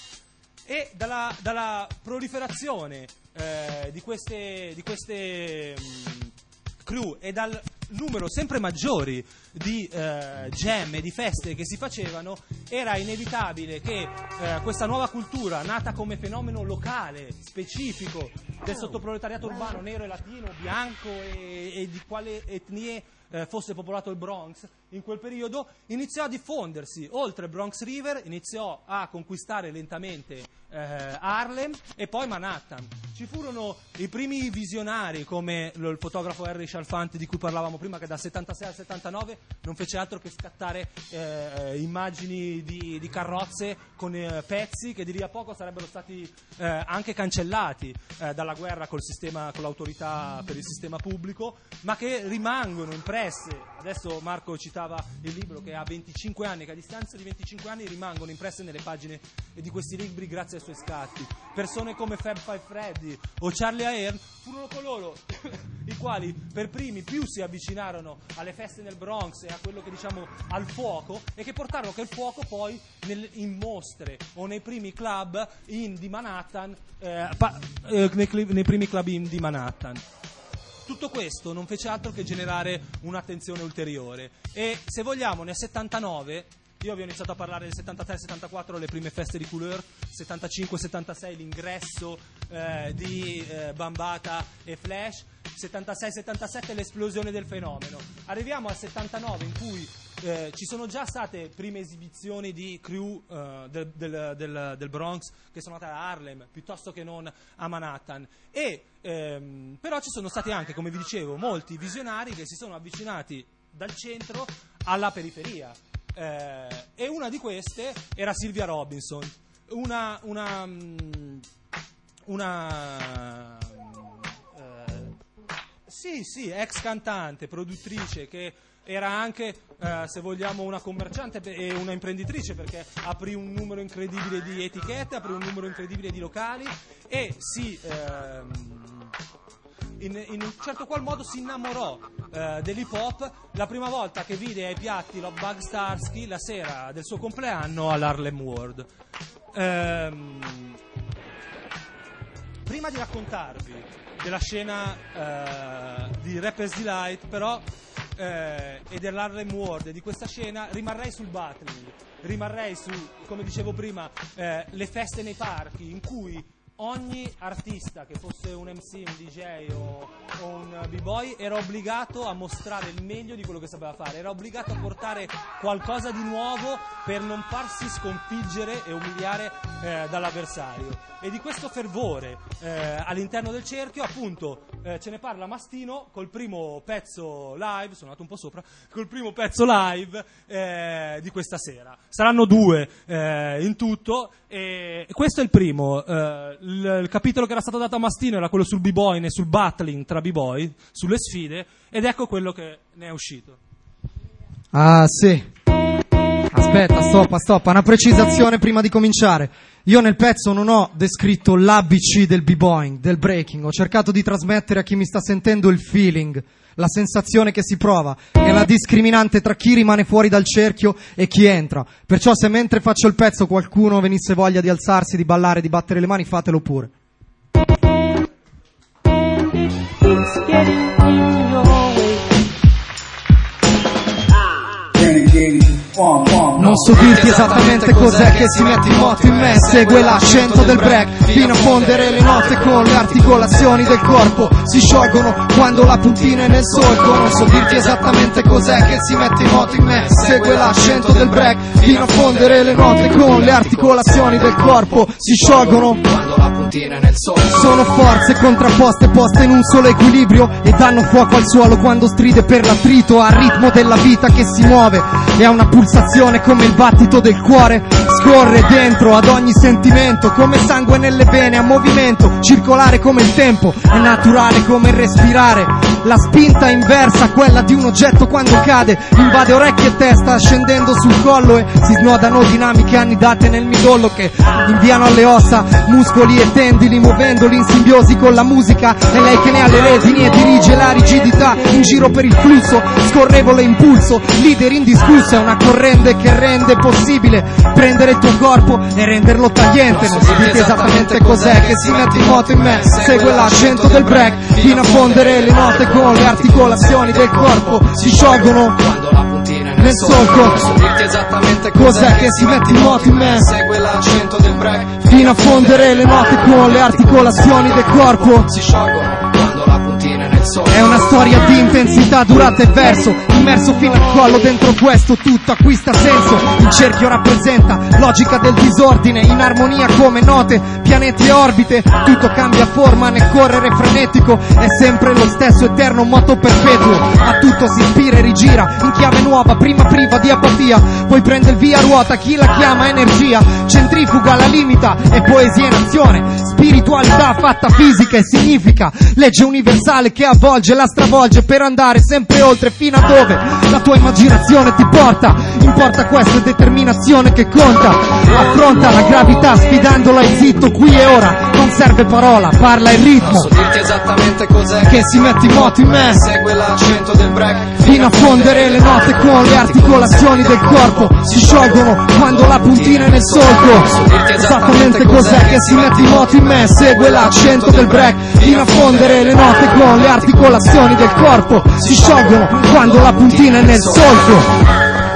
B: E dalla, dalla proliferazione eh, di queste, di queste mh, crew e dal numero sempre maggiori di eh, jam e di feste che si facevano, era inevitabile che eh, questa nuova cultura, nata come fenomeno locale, specifico, del sottoproletariato urbano nero e latino, bianco e, e di quale etnie eh, fosse popolato il Bronx in quel periodo, iniziò a diffondersi oltre Bronx River, iniziò a conquistare lentamente eh, Harlem e poi Manhattan. Ci furono i primi visionari come lo, il fotografo Harry Chalfant di cui parlavamo prima, che dal settantasei al settantanove non fece altro che scattare eh, immagini di, di carrozze con eh, pezzi che di lì a poco sarebbero stati eh, anche cancellati eh, dalla guerra col sistema, con l'autorità per il sistema pubblico, ma che rimangono impresse. Adesso Marco citava il libro che ha venticinque anni, che a distanza di venticinque anni rimangono impresse nelle pagine di questi libri grazie ai suoi scatti. Persone come Fab Five Freddy o Charlie Ahern furono coloro i quali per primi più si avvicinarono alle feste nel Bronx e a quello che diciamo al fuoco, e che portarono che il fuoco poi nel, in mostre o nei primi club in di Manhattan eh, pa, eh, nei, nei primi club in di Manhattan. Tutto questo non fece altro che generare un'attenzione ulteriore e, se vogliamo, nel settantanove, io vi ho iniziato a parlare del settantatré settantaquattro, le prime feste di Couleur, settantacinque settantasei l'ingresso eh, di eh, Bambata e Flash, settantasei settantasette l'esplosione del fenomeno. Arriviamo al settantanove in cui eh, ci sono già state prime esibizioni di crew eh, del, del, del, del Bronx che sono andate a Harlem piuttosto che non a Manhattan, e ehm, però ci sono stati anche, come vi dicevo, molti visionari che si sono avvicinati dal centro alla periferia. Eh, e una di queste era Sylvia Robinson, una una una eh, sì sì ex cantante, produttrice, che era anche eh, se vogliamo una commerciante e una imprenditrice, perché aprì un numero incredibile di etichette, aprì un numero incredibile di locali e si ehm, In, in un certo qual modo si innamorò eh, dell'hip hop la prima volta che vide ai piatti Love Bug Starsky la sera del suo compleanno all'Harlem World. Ehm, prima di raccontarvi della scena eh, di Rapper's Delight, però eh, e dell'Harlem World e di questa scena, rimarrei sul battling, rimarrei su, come dicevo prima, eh, le feste nei parchi in cui ogni artista, che fosse un M C, un D J o, o un b-boy, era obbligato a mostrare il meglio di quello che sapeva fare, era obbligato a portare qualcosa di nuovo per non farsi sconfiggere e umiliare eh, dall'avversario. E di questo fervore eh, all'interno del cerchio, appunto, eh, ce ne parla Mastino col primo pezzo live, sono andato un po' sopra, col primo pezzo live eh, di questa sera. Saranno due eh, in tutto, e questo è il primo. Eh, il, il capitolo che era stato dato a Mastino era quello sul b-boy e sul battling tra b-boy, sulle sfide, ed ecco quello che ne è uscito.
F: Ah sì, aspetta, stoppa, stoppa, una precisazione prima di cominciare. Io nel pezzo non ho descritto l'A B C del b-boying, del breaking, ho cercato di trasmettere a chi mi sta sentendo il feeling, la sensazione che si prova, è la discriminante tra chi rimane fuori dal cerchio e chi entra. Perciò se mentre faccio il pezzo qualcuno venisse voglia di alzarsi, di ballare, di battere le mani, fatelo pure. Non so dirti esattamente cos'è che si mette in moto in me. Segue l'accento del break fino a fondere le note con le articolazioni del corpo. Si sciolgono quando la puntina è nel solco. Non so dirti esattamente cos'è che si mette in moto in me. Segue l'accento del break fino a fondere le note con le articolazioni del corpo. Si sciolgono quando la puntina è nel solco. Sono forze contrapposte poste in un solo equilibrio e danno fuoco al suolo quando stride per l'attrito al ritmo della vita che si muove e ha una pulsazione come il battito del cuore. Scorre dentro ad ogni sentimento come sangue nelle vene a movimento, circolare come il tempo, è naturale come respirare. La spinta inversa, quella di un oggetto quando cade, invade orecchie e testa scendendo sul collo e si snodano dinamiche annidate nel midollo che inviano alle ossa muscoli e tendini muovendoli in simbiosi con la musica. È lei che ne ha le redini e dirige la rigidità in giro per il flusso, scorrevole impulso, leader indiscusso, è una corrente che rende possibile prendere il tuo corpo e renderlo tagliente. Non so dirti esattamente cos'è che si mette in moto in me. Segue l'accento del break fino a fondere le note con le articolazioni del corpo. Si sciolgono quando la puntina è nel solco. Non so dirti esattamente cos'è che si mette in moto in me. Segue l'accento del break fino a fondere le note con le articolazioni del corpo. Si sciolgono quando la puntina è nel solco. È una storia di intensità, durata e verso, immerso fino al collo. Dentro questo tutto acquista senso. Il cerchio rappresenta logica del disordine, in armonia come note, pianeti e orbite. Tutto cambia forma nel correre frenetico, è sempre lo stesso eterno moto perpetuo. A tutto si ispira e rigira in chiave nuova, prima priva di apatia, poi prende il via ruota chi la chiama energia. Centrifuga la limita, è poesia in azione, spiritualità fatta fisica e significa legge universale che avvolge, la stravolge per andare sempre oltre fino a dove la tua immaginazione ti porta. Importa questa determinazione che conta, affronta la gravità sfidandola e zitto qui e ora, non serve parola, parla il ritmo. Non so dirti esattamente cos'è che si mette in moto in me. Segue l'accento del break fino a fondere le note con le articolazioni del corpo. Si sciolgono quando la puntina è nel solco. Non so dirti esattamente cos'è che si mette in moto in me. Segue l'accento del break fino a fondere le note con le articolazioni del corpo. Si sciolgono quando la puntina è nel solco.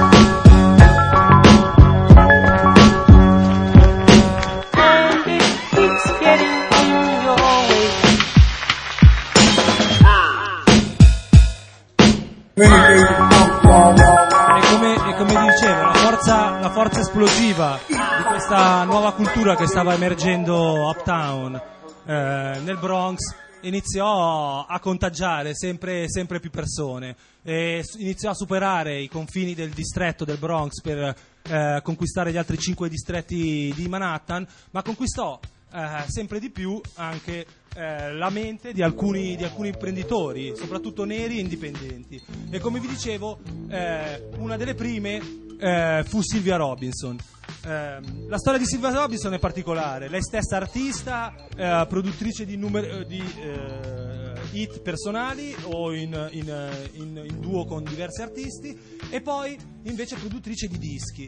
B: E come, e come dicevo, la forza, la forza esplosiva di questa nuova cultura che stava emergendo uptown eh, nel Bronx iniziò a contagiare sempre, sempre più persone e iniziò a superare i confini del distretto del Bronx per eh, conquistare gli altri cinque distretti di Manhattan, ma conquistò eh, sempre di più anche Eh, la mente di alcuni, di alcuni imprenditori, soprattutto neri e indipendenti. E come vi dicevo, eh, una delle prime eh, fu Sylvia Robinson. Eh, la storia di Sylvia Robinson è particolare. Lei stessa artista, eh, produttrice di, numer- di eh, hit personali o in, in, in, in duo con diversi artisti, e poi invece produttrice di dischi.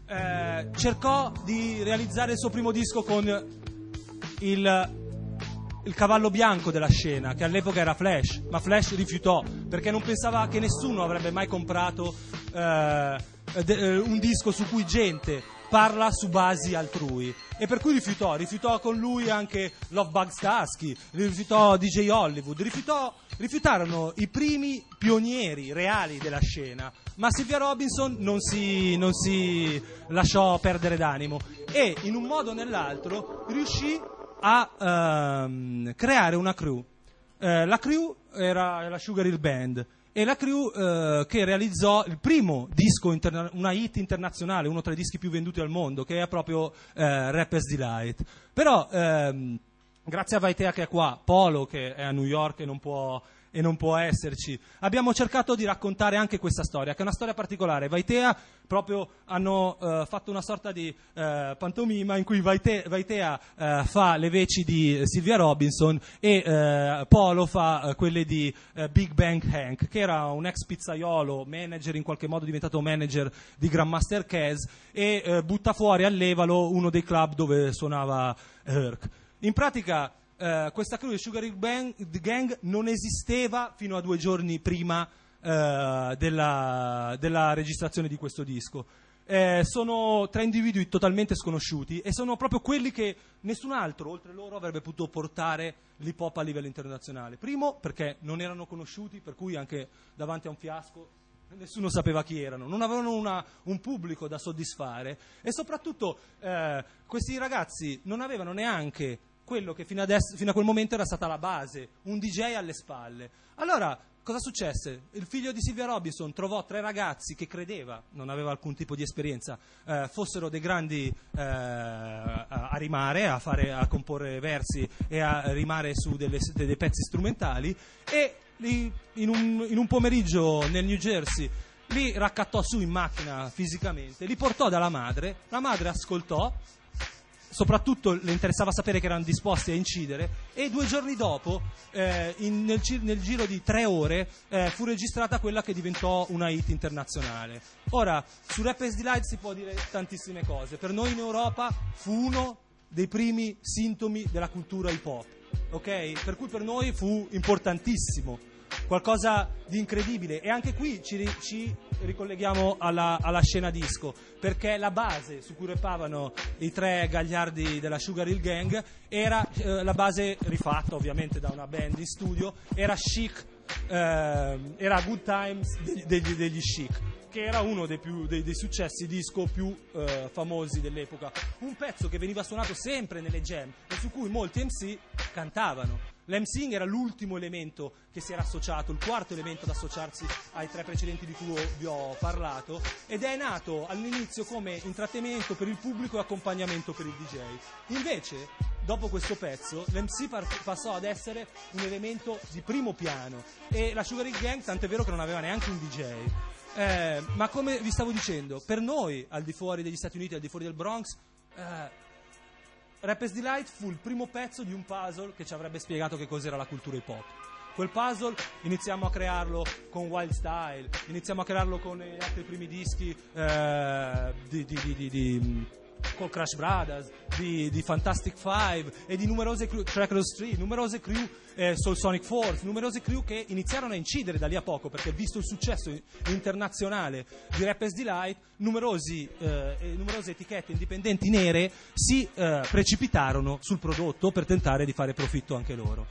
B: Eh, cercò di realizzare il suo primo disco con il il cavallo bianco della scena, che all'epoca era Flash, ma Flash rifiutò perché non pensava che nessuno avrebbe mai comprato eh, de- un disco su cui gente parla su basi altrui, e per cui rifiutò, rifiutò con lui anche Love Bug Starsky, rifiutò D J Hollywood, rifiutò, rifiutarono i primi pionieri reali della scena, ma Sylvia Robinson non si, non si lasciò perdere d'animo e in un modo o nell'altro riuscì a ehm, creare una crew. Eh, la crew era la Sugar Hill Band, e la crew eh, che realizzò il primo disco, interna- una hit internazionale, uno tra i dischi più venduti al mondo, che è proprio eh, Rapper's Delight. Però ehm, grazie a Vaitea che è qua, Polo che è a New York e non può e non può esserci, abbiamo cercato di raccontare anche questa storia, che è una storia particolare. Vaitea proprio hanno uh, fatto una sorta di uh, pantomima in cui Vaitea, Vaitea uh, fa le veci di Sylvia Robinson e uh, Polo fa uh, quelle di uh, Big Bang Hank, che era un ex pizzaiolo, manager, in qualche modo diventato manager di Grandmaster Caz, e uh, butta fuori all'Evalo uno dei club dove suonava Herc. In pratica Uh, questa crew di Sugar Hill Bang, Gang non esisteva fino a due giorni prima uh, della, della registrazione di questo disco. Eh, sono tre individui totalmente sconosciuti e sono proprio quelli che nessun altro oltre loro avrebbe potuto portare l'hip hop a livello internazionale. Primo perché non erano conosciuti, per cui anche davanti a un fiasco nessuno sapeva chi erano, non avevano una, un pubblico da soddisfare, e soprattutto eh, questi ragazzi non avevano neanche quello che fino, adesso, fino a quel momento era stata la base, un D J alle spalle. Allora, cosa successe? Il figlio di Sylvia Robinson trovò tre ragazzi che credeva, non aveva alcun tipo di esperienza, eh, fossero dei grandi eh, a, a rimare, a, fare, a comporre versi e a rimare su delle, dei pezzi strumentali, e li, in, un, in un pomeriggio nel New Jersey li raccattò su in macchina fisicamente, li portò dalla madre, la madre ascoltò, soprattutto le interessava sapere che erano disposti a incidere, e due giorni dopo, eh, in, nel, nel giro di tre ore, eh, fu registrata quella che diventò una hit internazionale. Ora, su Rapper's Delight si può dire tantissime cose. Per noi in Europa fu uno dei primi sintomi della cultura hip hop, ok? Per cui per noi fu importantissimo, qualcosa di incredibile, e anche qui ci, ci ricolleghiamo alla, alla scena disco, perché la base su cui rappavano i tre gagliardi della Sugar Hill Gang era eh, la base rifatta ovviamente da una band in studio, era Chic, eh, era Good Times degli, degli, degli Chic, che era uno dei, più, dei, dei successi disco più eh, famosi dell'epoca, un pezzo che veniva suonato sempre nelle jam e su cui molti M C cantavano. L'emceeing era l'ultimo elemento che si era associato, il quarto elemento ad associarsi ai tre precedenti di cui vi ho parlato, ed è nato all'inizio come intrattenimento per il pubblico e accompagnamento per il D J. Invece, dopo questo pezzo, l'M C par- passò ad essere un elemento di primo piano, e la Sugar Hill Gang, tant'è vero che non aveva neanche un D J. Eh, ma come vi stavo dicendo, per noi, al di fuori degli Stati Uniti, al di fuori del Bronx, eh, Rapper's Delight fu il primo pezzo di un puzzle che ci avrebbe spiegato che cos'era la cultura hip hop. Quel puzzle iniziamo a crearlo con Wild Style, iniziamo a crearlo con gli altri primi dischi eh, di, di, di, di, di con Crash Brothers, di, di Fantastic Five e di numerose crew, Trackless Street, numerose crew, eh, Soul Sonic Force, numerose crew che iniziarono a incidere da lì a poco, perché visto il successo internazionale di Rapper's Delight, numerosi, eh, e numerose etichette indipendenti nere si eh, precipitarono sul prodotto per tentare di fare profitto anche loro.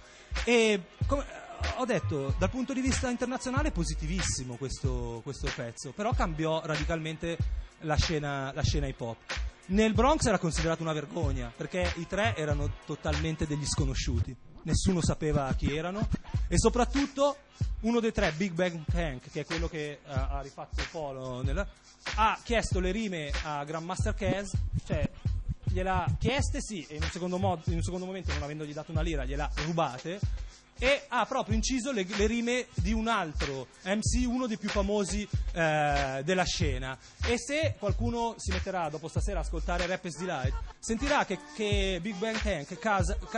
B: E come ho detto, dal punto di vista internazionale positivissimo questo, questo pezzo, però cambiò radicalmente la scena, la scena hip hop. Nel Bronx era considerato una vergogna, perché i tre erano totalmente degli sconosciuti, nessuno sapeva chi erano, e soprattutto uno dei tre, Big Bang Hank, che è quello che uh, ha rifatto il Polo, nella, ha chiesto le rime a Grandmaster Caz, cioè gliel'ha chieste sì, e in un secondo, mod, in un secondo momento, non avendogli dato una lira, gliel'ha rubate, e ha proprio inciso le, le rime di un altro M C, uno dei più famosi eh, della scena. E se qualcuno si metterà dopo stasera a ascoltare Rapper's Delight, sentirà che, che Big Bang Hank casa, canta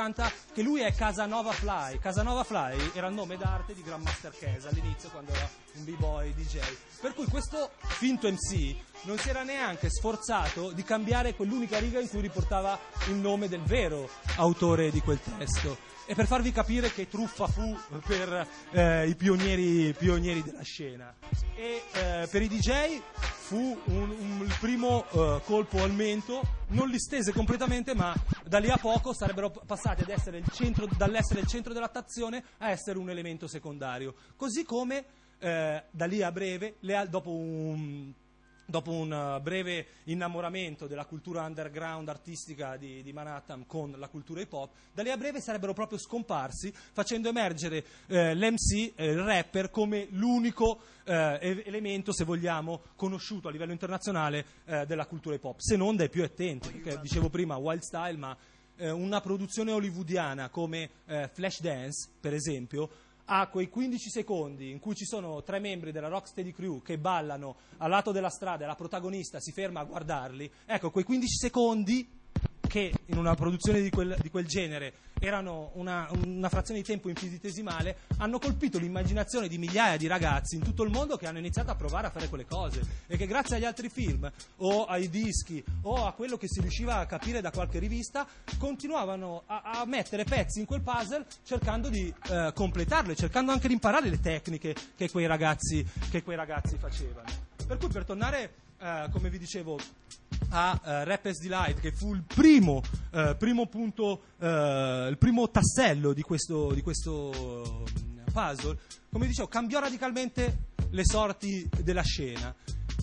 B: che lui è Casanova Fly. Casanova Fly era il nome d'arte di Grandmaster Case all'inizio, quando era un b-boy D J. Per cui questo finto M C non si era neanche sforzato di cambiare quell'unica riga in cui riportava il nome del vero autore di quel testo. E per farvi capire che truffa fu per eh, i pionieri, pionieri della scena. E eh, per i D J fu un, un, il primo eh, colpo al mento, non li stese completamente, ma da lì a poco sarebbero passati ad essere il centro, dall'essere il centro dell'attrazione a essere un elemento secondario. Così come eh, da lì a breve, le, dopo un... dopo un breve innamoramento della cultura underground artistica di, di Manhattan con la cultura hip hop, da lì a breve sarebbero proprio scomparsi, facendo emergere eh, l'M C, eh, il rapper, come l'unico eh, elemento, se vogliamo, conosciuto a livello internazionale eh, della cultura hip hop, se non dai più attenti, perché dicevo prima Wild Style, ma eh, una produzione hollywoodiana come eh, Flashdance, per esempio, ha quei quindici secondi in cui ci sono tre membri della Rocksteady Crew che ballano al lato della strada e la protagonista si ferma a guardarli. Ecco, quei quindici secondi che in una produzione di quel, di quel genere erano una, una frazione di tempo infinitesimale, hanno colpito l'immaginazione di migliaia di ragazzi in tutto il mondo che hanno iniziato a provare a fare quelle cose, e che grazie agli altri film o ai dischi o a quello che si riusciva a capire da qualche rivista continuavano a, a mettere pezzi in quel puzzle, cercando di eh, completarlo e cercando anche di imparare le tecniche che quei ragazzi, che quei ragazzi facevano. Per cui, per tornare eh, come vi dicevo a uh, Rapper's Delight, che fu il primo, uh, primo punto, uh, il primo tassello di questo, di questo puzzle, come dicevo, cambiò radicalmente le sorti della scena.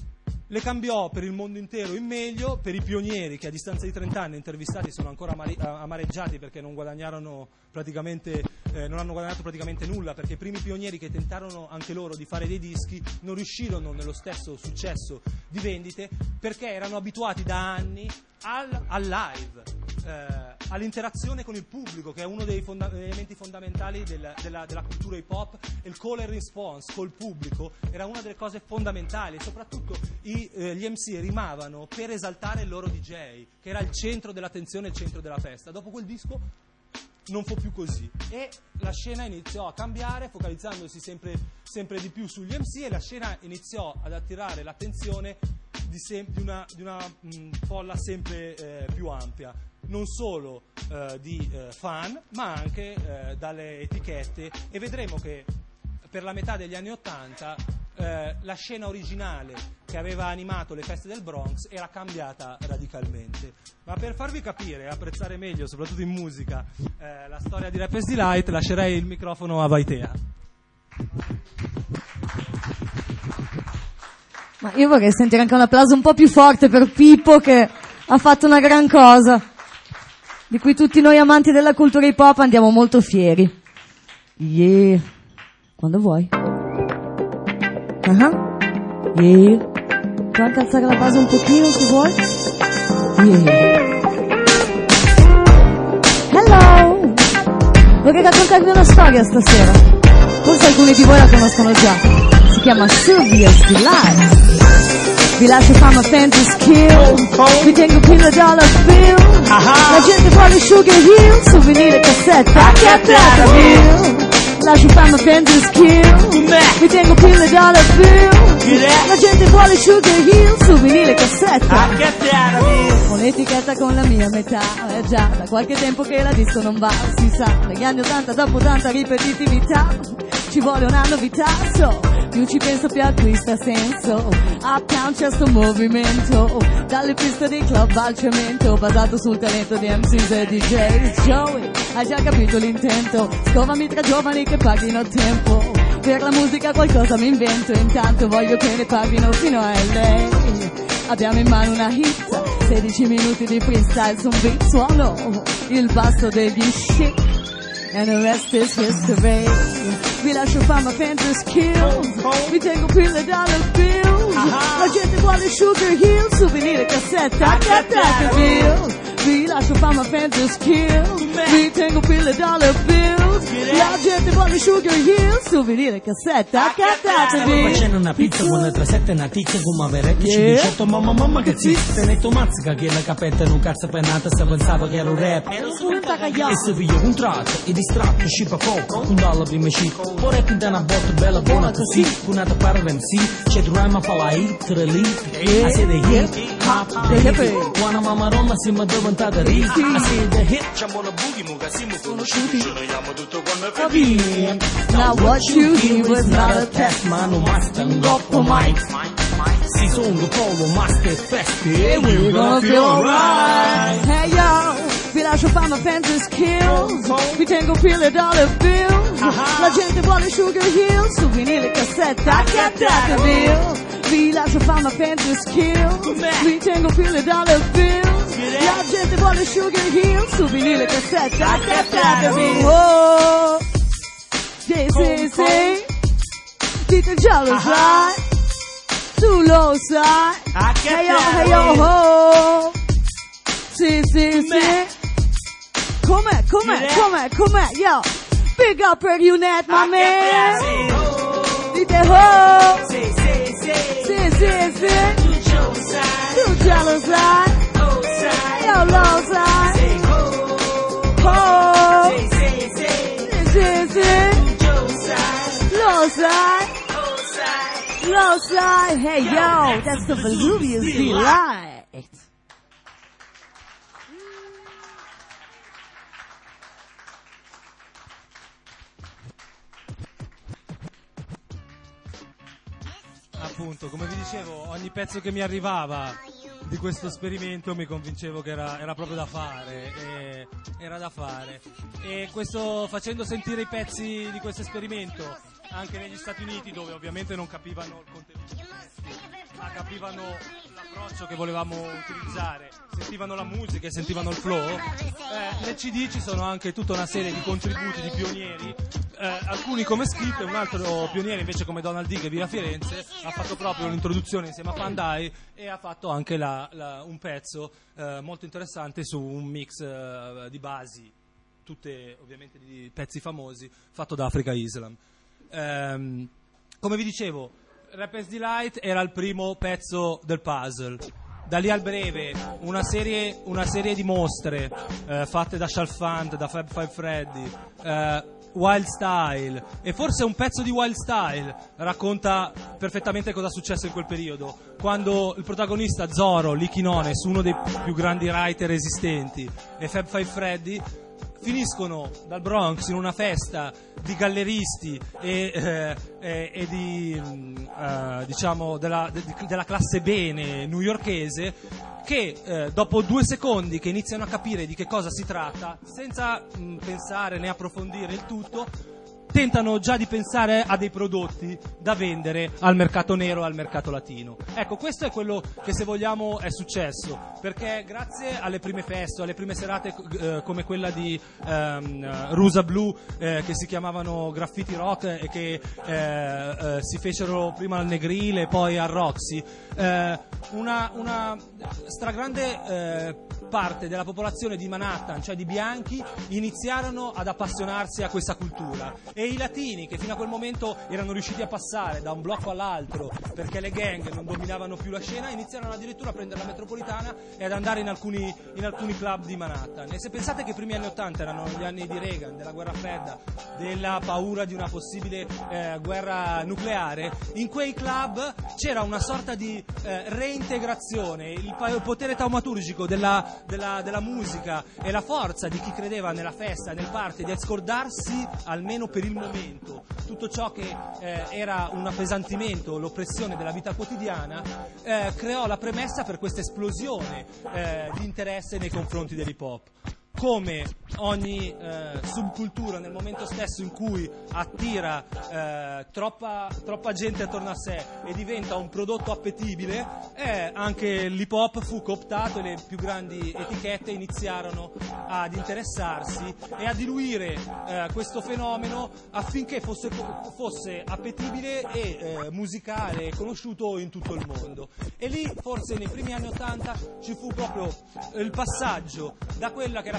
B: Le cambiò per il mondo intero in meglio, per i pionieri che a distanza di trenta anni intervistati sono ancora amari- amareggiati perché non guadagnarono praticamente, eh, non hanno guadagnato praticamente nulla, perché i primi pionieri che tentarono anche loro di fare dei dischi non riuscirono nello stesso successo di vendite, perché erano abituati da anni al, al live, eh, all'interazione con il pubblico, che è uno dei fonda- elementi fondamentali del, della, della cultura hip hop. Il call and response col pubblico era una delle cose fondamentali, e soprattutto i, eh, gli M C rimavano per esaltare il loro D J, che era il centro dell'attenzione, il centro della festa. Dopo quel disco non fu più così, e la scena iniziò a cambiare, focalizzandosi sempre, sempre di più sugli M C, e la scena iniziò ad attirare l'attenzione di, sem- di una, di una mh, folla sempre eh, più ampia, non solo eh, di eh, fan, ma anche eh, dalle etichette, e vedremo che per la metà degli anni Ottanta eh, la scena originale che aveva animato le feste del Bronx era cambiata radicalmente. Ma per farvi capire e apprezzare meglio, soprattutto in musica, eh, la storia di Rapper's Delight, lascerei il microfono a Vaitea.
G: Ma io vorrei sentire anche un applauso un po' più forte per Pippo, che ha fatto una gran cosa, di cui tutti noi amanti della cultura hip hop andiamo molto fieri. Yeah. Quando vuoi. Uh-huh. Yeah. Puoi anche alzare la base un pochino se vuoi. Yeah. Hello. Vorrei raccontarvi una storia stasera. Forse alcuni di voi la conoscono già. Si chiama Sylvia's Delight. Vi lascio fama Fantasy Skill. Vi tengo pila dollar bill. La gente vuole Sugar Hill. Souvenir cassetta. Cattata bill. Lascio fama Fantasy Skill. Vi tengo pila dollar bill. La gente vuole Sugar Hill. Souvenir cassetta. Cattata bill. Un'etichetta con la mia metà. È già da qualche tempo che la disco non va. Si sa, negli anni ottanta dopo tanta ripetitività ci vuole una novità, so più ci penso più acquista senso. Uptown c'è sto movimento, dalle piste di club al cemento, basato sul talento di M Cs e D Js. Joey, hai già capito l'intento, scovami tra giovani che paghino tempo. Per la musica qualcosa mi invento, intanto voglio che ne paghino fino a L A. Abbiamo in mano una hit, sedici minuti di freestyle su un beat, suono il basso degli shit. And the rest is history. Vi lascio fama Fantasy Skill. Vi tengo pile dollar bill. La gente vuole Sugar Hill. Souvenir cassetta. Cattata bill. Vi lascio fama Fantasy Skill. Vi tengo pile dollar bills. La gente vuole Sugar Hill, souvenir cassetta, cattatevi.
H: Facendo una pizza con le tre sette natizie come avere che ci diciotto mamma mamma che zitto. Ne tu mazzica che la capetta non cazzo penata se pensava che era un rap. E se figlio contratto, e distratto, scipa poco, un dalla prima cico. Ora che da una botta bella buona così, un'altra para M C, c'è tu rima per la hit, tre lì, a se de hip, hop, de hip. Buona mamma Roma siamo diventati ricchi, a se de hip, c'è buona boogie, muga siamo conosciuti, ci noiamo tutto quando è finito.
G: Now what you hear was not a test,
H: ma non basta un goppo mic. Si sono polo master festi e we're gonna feel alright.
G: Hey yo, vi lascio fare fancy skills, vi tengo file dollar bills. La gente vuole Sugar Hill, souvenir cassetta, cattatevi. Vi lascio fare fancy skills, vi tengo file dollar bills. La gente vuole Sugar Hill, souvenir cassetta, cattatevi. Oh, sì sì sì, dite già lo sai. Tu lo sai, hey yo, hey yo, ho. Sì, sì, sì. Com'è, com'è, com'è, com'è, yo. Big up per you net, my man. Dite ho. Sì, sì, sì. Sì, sì, sì. Tu già lo sai. Io lo sai. Ho. Sì, sì, sì. Lo sai. Lo sai, hey yo, that's the Vesuvius Delight.
B: Appunto, come vi dicevo, ogni pezzo che mi arrivava di questo esperimento mi convincevo che era, era proprio da fare, e era da fare. E questo, facendo sentire i pezzi di questo esperimento anche negli Stati Uniti, dove ovviamente non capivano il contenuto, ma capivano l'approccio che volevamo utilizzare, sentivano la musica e sentivano il flow, eh, nel C D ci sono anche tutta una serie di contributi di pionieri, eh, alcuni come Skip, e un altro pioniere invece come Donald D, che vive a Firenze, ha fatto proprio l'introduzione insieme a Pandai e ha fatto anche la, la, un pezzo eh, molto interessante su un mix eh, di basi, tutte ovviamente di pezzi famosi, fatto da Africa Islam. Um, come vi dicevo, Rapper's Delight era il primo pezzo del puzzle. Da lì al breve una serie, una serie di mostre uh, fatte da Shalfant, da Fab Five Freddy, uh, Wild Style, e forse un pezzo di Wild Style racconta perfettamente cosa è successo in quel periodo, quando il protagonista Zoro, Likinone, su uno dei più grandi writer esistenti, e Fab Five Freddy finiscono dal Bronx in una festa di galleristi e, eh, e, e di eh, diciamo della, de, della classe bene newyorkese, che eh, dopo due secondi che iniziano a capire di che cosa si tratta, senza mh, pensare né approfondire il tutto, tentano già di pensare a dei prodotti da vendere al mercato nero e al mercato latino. Ecco, questo è quello che, se vogliamo, è successo, perché grazie alle prime feste, alle prime serate eh, come quella di ehm, Rusa Blu, eh, che si chiamavano Graffiti Rock e che eh, eh, si fecero prima al Negrile e poi al Roxy, eh, una, una stragrande eh, parte della popolazione di Manhattan, cioè di bianchi, iniziarono ad appassionarsi a questa cultura, e i latini, che fino a quel momento erano riusciti a passare da un blocco all'altro perché le gang non dominavano più la scena, iniziarono addirittura a prendere la metropolitana e ad andare in alcuni, in alcuni club di Manhattan. E se pensate che i primi anni ottanta erano gli anni di Reagan, della guerra fredda, della paura di una possibile eh, guerra nucleare, in quei club c'era una sorta di eh, reintegrazione, il, il potere taumaturgico della, della, della musica e la forza di chi credeva nella festa, nel party, di scordarsi almeno per il momento tutto ciò che eh, era un appesantimento, l'oppressione della vita quotidiana, eh, creò la premessa per questa esplosione eh, di interesse nei confronti dell'hip hop. Come ogni eh, subcultura, nel momento stesso in cui attira eh, troppa, troppa gente attorno a sé e diventa un prodotto appetibile, eh, anche l'hip hop fu cooptato e le più grandi etichette iniziarono ad interessarsi e a diluire eh, questo fenomeno affinché fosse, fosse appetibile e eh, musicale e conosciuto in tutto il mondo. E lì, forse nei primi anni Ottanta, ci fu proprio il passaggio da quella che era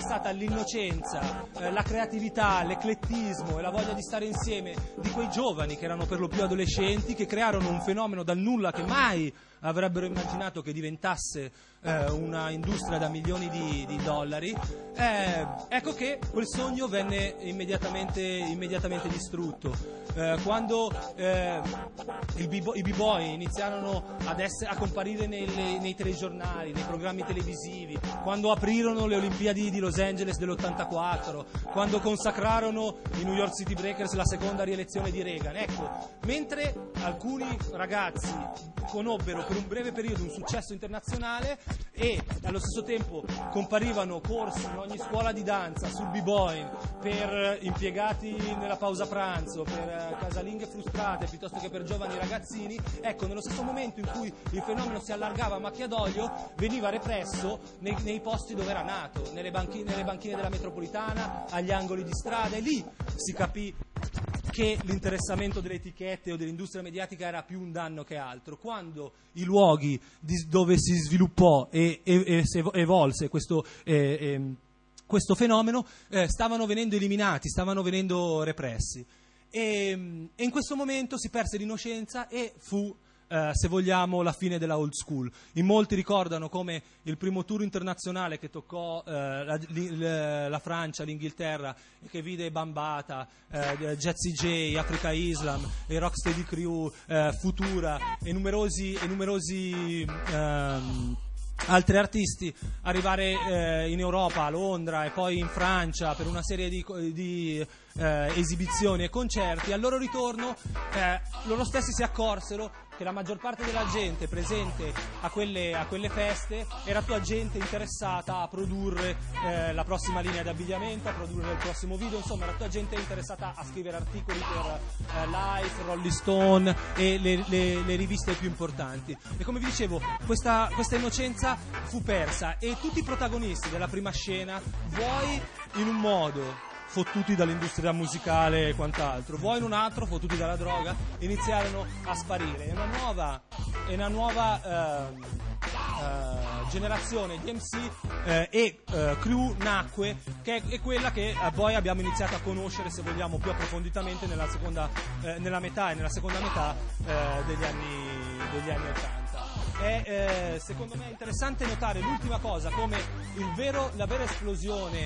B: stata l'innocenza, eh, la creatività, l'eclettismo e la voglia di stare insieme di quei giovani che erano per lo più adolescenti, che crearono un fenomeno dal nulla che mai avrebbero immaginato che diventasse eh, una industria da milioni di, di dollari. Eh, ecco che quel sogno venne immediatamente, immediatamente distrutto. Eh, quando eh, il b- i b-boy iniziarono ad essere, a comparire nei, nei telegiornali, nei programmi televisivi, quando aprirono le Olimpiadi di Los Angeles dell'ottantaquattro, quando consacrarono i New York City Breakers la seconda rielezione di Reagan, ecco, mentre alcuni ragazzi conobbero per un breve periodo un successo internazionale e allo stesso tempo comparivano corsi in ogni scuola di danza sul b-boy per impiegati nella pausa pranzo, per casalinghe frustrate piuttosto che per giovani ragazzini, ecco, nello stesso momento in cui il fenomeno si allargava a macchia d'olio veniva represso nei, nei posti dove era nato, nelle, banchi, nelle banchine della metropolitana, agli angoli di strada, e lì si capì che l'interessamento delle etichette o dell'industria mediatica era più un danno che altro. Quando i luoghi di, dove si sviluppò e, e, e si evolse questo, eh, eh, questo fenomeno eh, stavano venendo eliminati, stavano venendo repressi. E, e in questo momento si perse l'innocenza e fu, eh, se vogliamo, la fine della old school. In molti ricordano come il primo tour internazionale che toccò eh, la, la, la Francia, l'Inghilterra, e che vide Bambata, eh, Jazzy J, Africa Islam, i Rocksteady Crew, eh, Futura e numerosi, e numerosi ehm, altri artisti arrivare eh, in Europa, a Londra e poi in Francia per una serie di, di eh, esibizioni e concerti. Al loro ritorno eh, loro stessi si accorsero che la maggior parte della gente presente a quelle, a quelle feste era tua gente interessata a produrre eh, la prossima linea di abbigliamento, a produrre il prossimo video, insomma era tua gente interessata a scrivere articoli per eh, Life, Rolling Stone e le, le, le riviste più importanti. E come vi dicevo, questa, questa innocenza fu persa e tutti i protagonisti della prima scena, vuoi in un modo fottuti dall'industria musicale e quant'altro, vuoi in un altro fottuti dalla droga, iniziarono a sparire. E una nuova, e una nuova eh, eh, generazione di M C eh, e eh, crew nacque, che è, è quella che eh, poi abbiamo iniziato a conoscere, se vogliamo, più approfonditamente nella seconda, eh, nella metà e nella seconda metà eh, degli anni degli anni ottanta. È eh, secondo me interessante notare l'ultima cosa, come il vero, la vera esplosione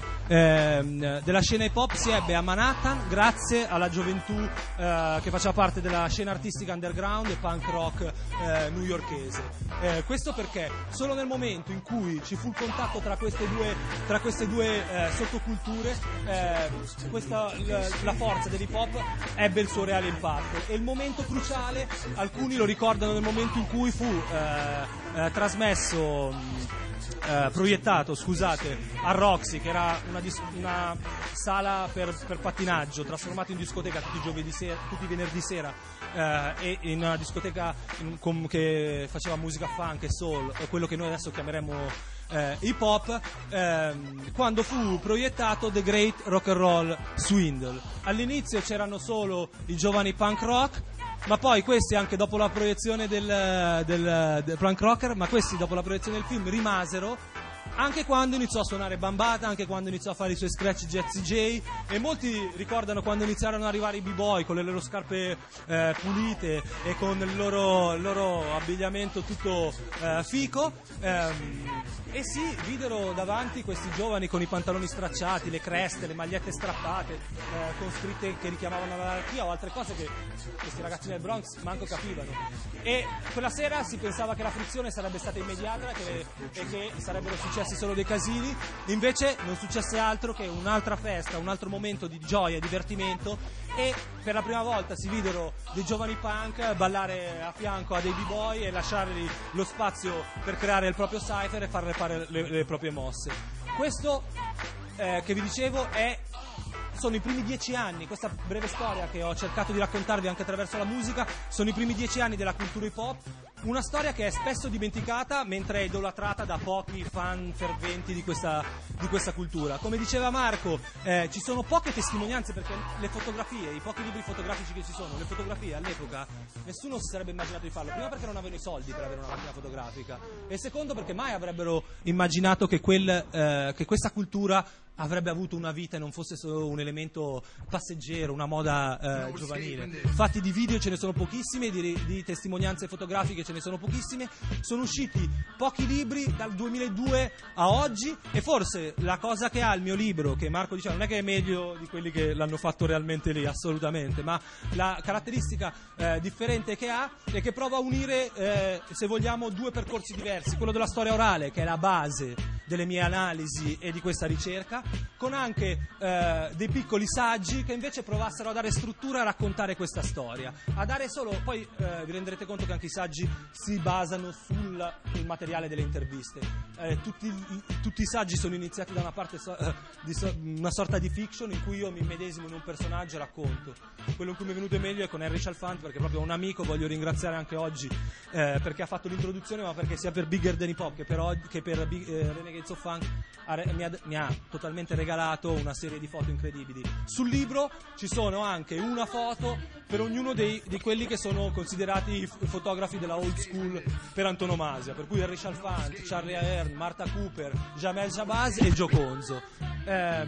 B: eh, della scena hip hop si ebbe a Manhattan grazie alla gioventù eh, che faceva parte della scena artistica underground e punk rock eh, newyorkese. Eh, questo perché solo nel momento in cui ci fu il contatto tra queste due, tra queste due eh, sottoculture eh, questa, la, la forza dell'hip hop ebbe il suo reale impatto. E il momento cruciale, alcuni lo ricordano nel momento in cui fu eh, Eh, trasmesso eh, proiettato scusate a Roxy, che era una, dis- una sala per, per pattinaggio trasformata in discoteca tutti i giovedì sera, tutti i venerdì sera eh, e in una discoteca in, com- che faceva musica funk e soul, o quello che noi adesso chiameremo eh, hip hop, ehm, quando fu proiettato The Great Rock and Roll Swindle. All'inizio c'erano solo i giovani punk rock, ma poi questi, anche dopo la proiezione del, del, del punk rocker, ma questi dopo la proiezione del film rimasero, anche quando iniziò a suonare Bambata, anche quando iniziò a fare i suoi scratch Jazzy J, e molti ricordano quando iniziarono ad arrivare i b-boy con le loro scarpe eh, pulite e con il loro, il loro abbigliamento tutto eh, fico, ehm, e si videro davanti questi giovani con i pantaloni stracciati, le creste, le magliette strappate, eh, con scritte che richiamavano l'anarchia o altre cose che questi ragazzi del Bronx manco capivano. E quella sera si pensava che la frizione sarebbe stata immediata che, e che sarebbero successi solo dei casini, invece non successe altro che un'altra festa, un altro momento di gioia e divertimento, e per la prima volta si videro dei giovani punk ballare a fianco a dei b-boy e lasciargli lo spazio per creare il proprio cypher e farle fare le, le proprie mosse. Questo eh, che vi dicevo è sono i primi dieci anni, questa breve storia che ho cercato di raccontarvi anche attraverso la musica, sono i primi dieci anni della cultura hip hop, una storia che è spesso dimenticata mentre è idolatrata da pochi fan ferventi di questa, di questa cultura. Come diceva Marco, eh, ci sono poche testimonianze, perché le fotografie, i pochi libri fotografici che ci sono, le fotografie all'epoca nessuno si sarebbe immaginato di farlo, prima perché non avevano i soldi per avere una macchina fotografica, e secondo perché mai avrebbero immaginato che, quel, eh, che questa cultura avrebbe avuto una vita e non fosse solo un elemento passeggero, una moda eh, giovanile. Fatti di video ce ne sono pochissimi, di, di testimonianze fotografiche ce ne sono pochissime, sono usciti pochi libri dal duemiladue a oggi, e forse la cosa che ha il mio libro, che Marco diceva, non è che è meglio di quelli che l'hanno fatto realmente lì, assolutamente, ma la caratteristica eh, differente che ha è che prova a unire, eh, se vogliamo, due percorsi diversi, quello della storia orale, che è la base delle mie analisi e di questa ricerca, con anche eh, dei piccoli saggi che invece provassero a dare struttura e a raccontare questa storia, a dare solo, poi eh, vi renderete conto che anche i saggi si basano sul, sul materiale delle interviste, eh, tutti, i, tutti i saggi sono iniziati da una parte so, eh, di so, una sorta di fiction in cui io mi medesimo in un personaggio e racconto. Quello in cui mi è venuto meglio è con Henry Chalfant, perché proprio un amico voglio ringraziare anche oggi, eh, perché ha fatto l'introduzione, ma perché sia per Bigger Than Hip Hop che per, che per Big, eh, Renegades of Funk ha, mi, ha, mi ha totalmente regalato una serie di foto incredibili. Sul libro ci sono anche una foto per ognuno dei, di quelli che sono considerati i fotografi della old school per antonomasia, per cui Henry Chalfant, Charlie Ahern, Martha Cooper, Jamel Shabazz e Joe Conzo. Eh,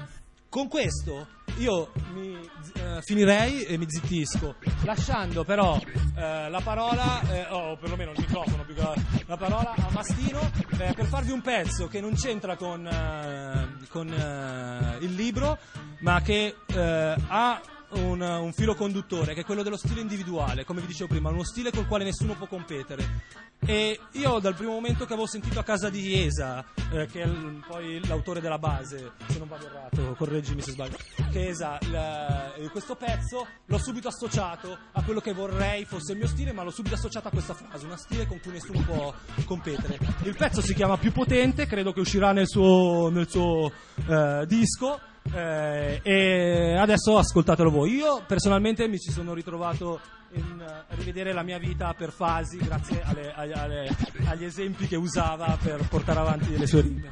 B: con questo io mi eh, finirei e mi zittisco, lasciando però eh, la parola, eh, o perlomeno il microfono più che la, la parola a Mastino, eh, per farvi un pezzo che non c'entra con, eh, con eh, il libro, ma che eh, ha un, un filo conduttore, che è quello dello stile individuale, come vi dicevo prima, uno stile col quale nessuno può competere. E io dal primo momento che avevo sentito a casa di Esa, eh, che è il, poi l'autore della base, se non vado errato, correggimi se sbaglio, che Esa, la, questo pezzo l'ho subito associato a quello che vorrei fosse il mio stile, ma l'ho subito associato a questa frase, una stile con cui nessuno può competere. Il pezzo si chiama Più Potente, credo che uscirà nel suo, nel suo eh, disco. Eh, e adesso ascoltatelo voi. Io personalmente mi ci sono ritrovato in, a rivedere la mia vita per fasi grazie alle, alle, alle, agli esempi che usava per portare avanti le sue rime.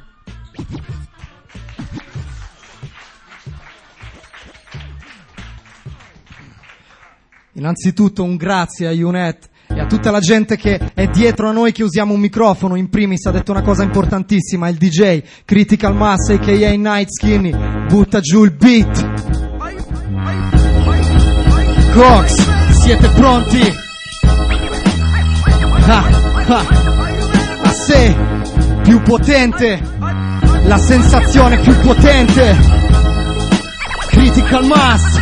F: Innanzitutto un grazie a Unet e a tutta la gente che è dietro a noi, che usiamo un microfono. In primis ha detto una cosa importantissima, il D J Critical Mass a k a. Night Skinny, butta giù il beat. Cox, siete pronti? Ah, ah. A sé, più potente, la sensazione più potente. Critical Mass.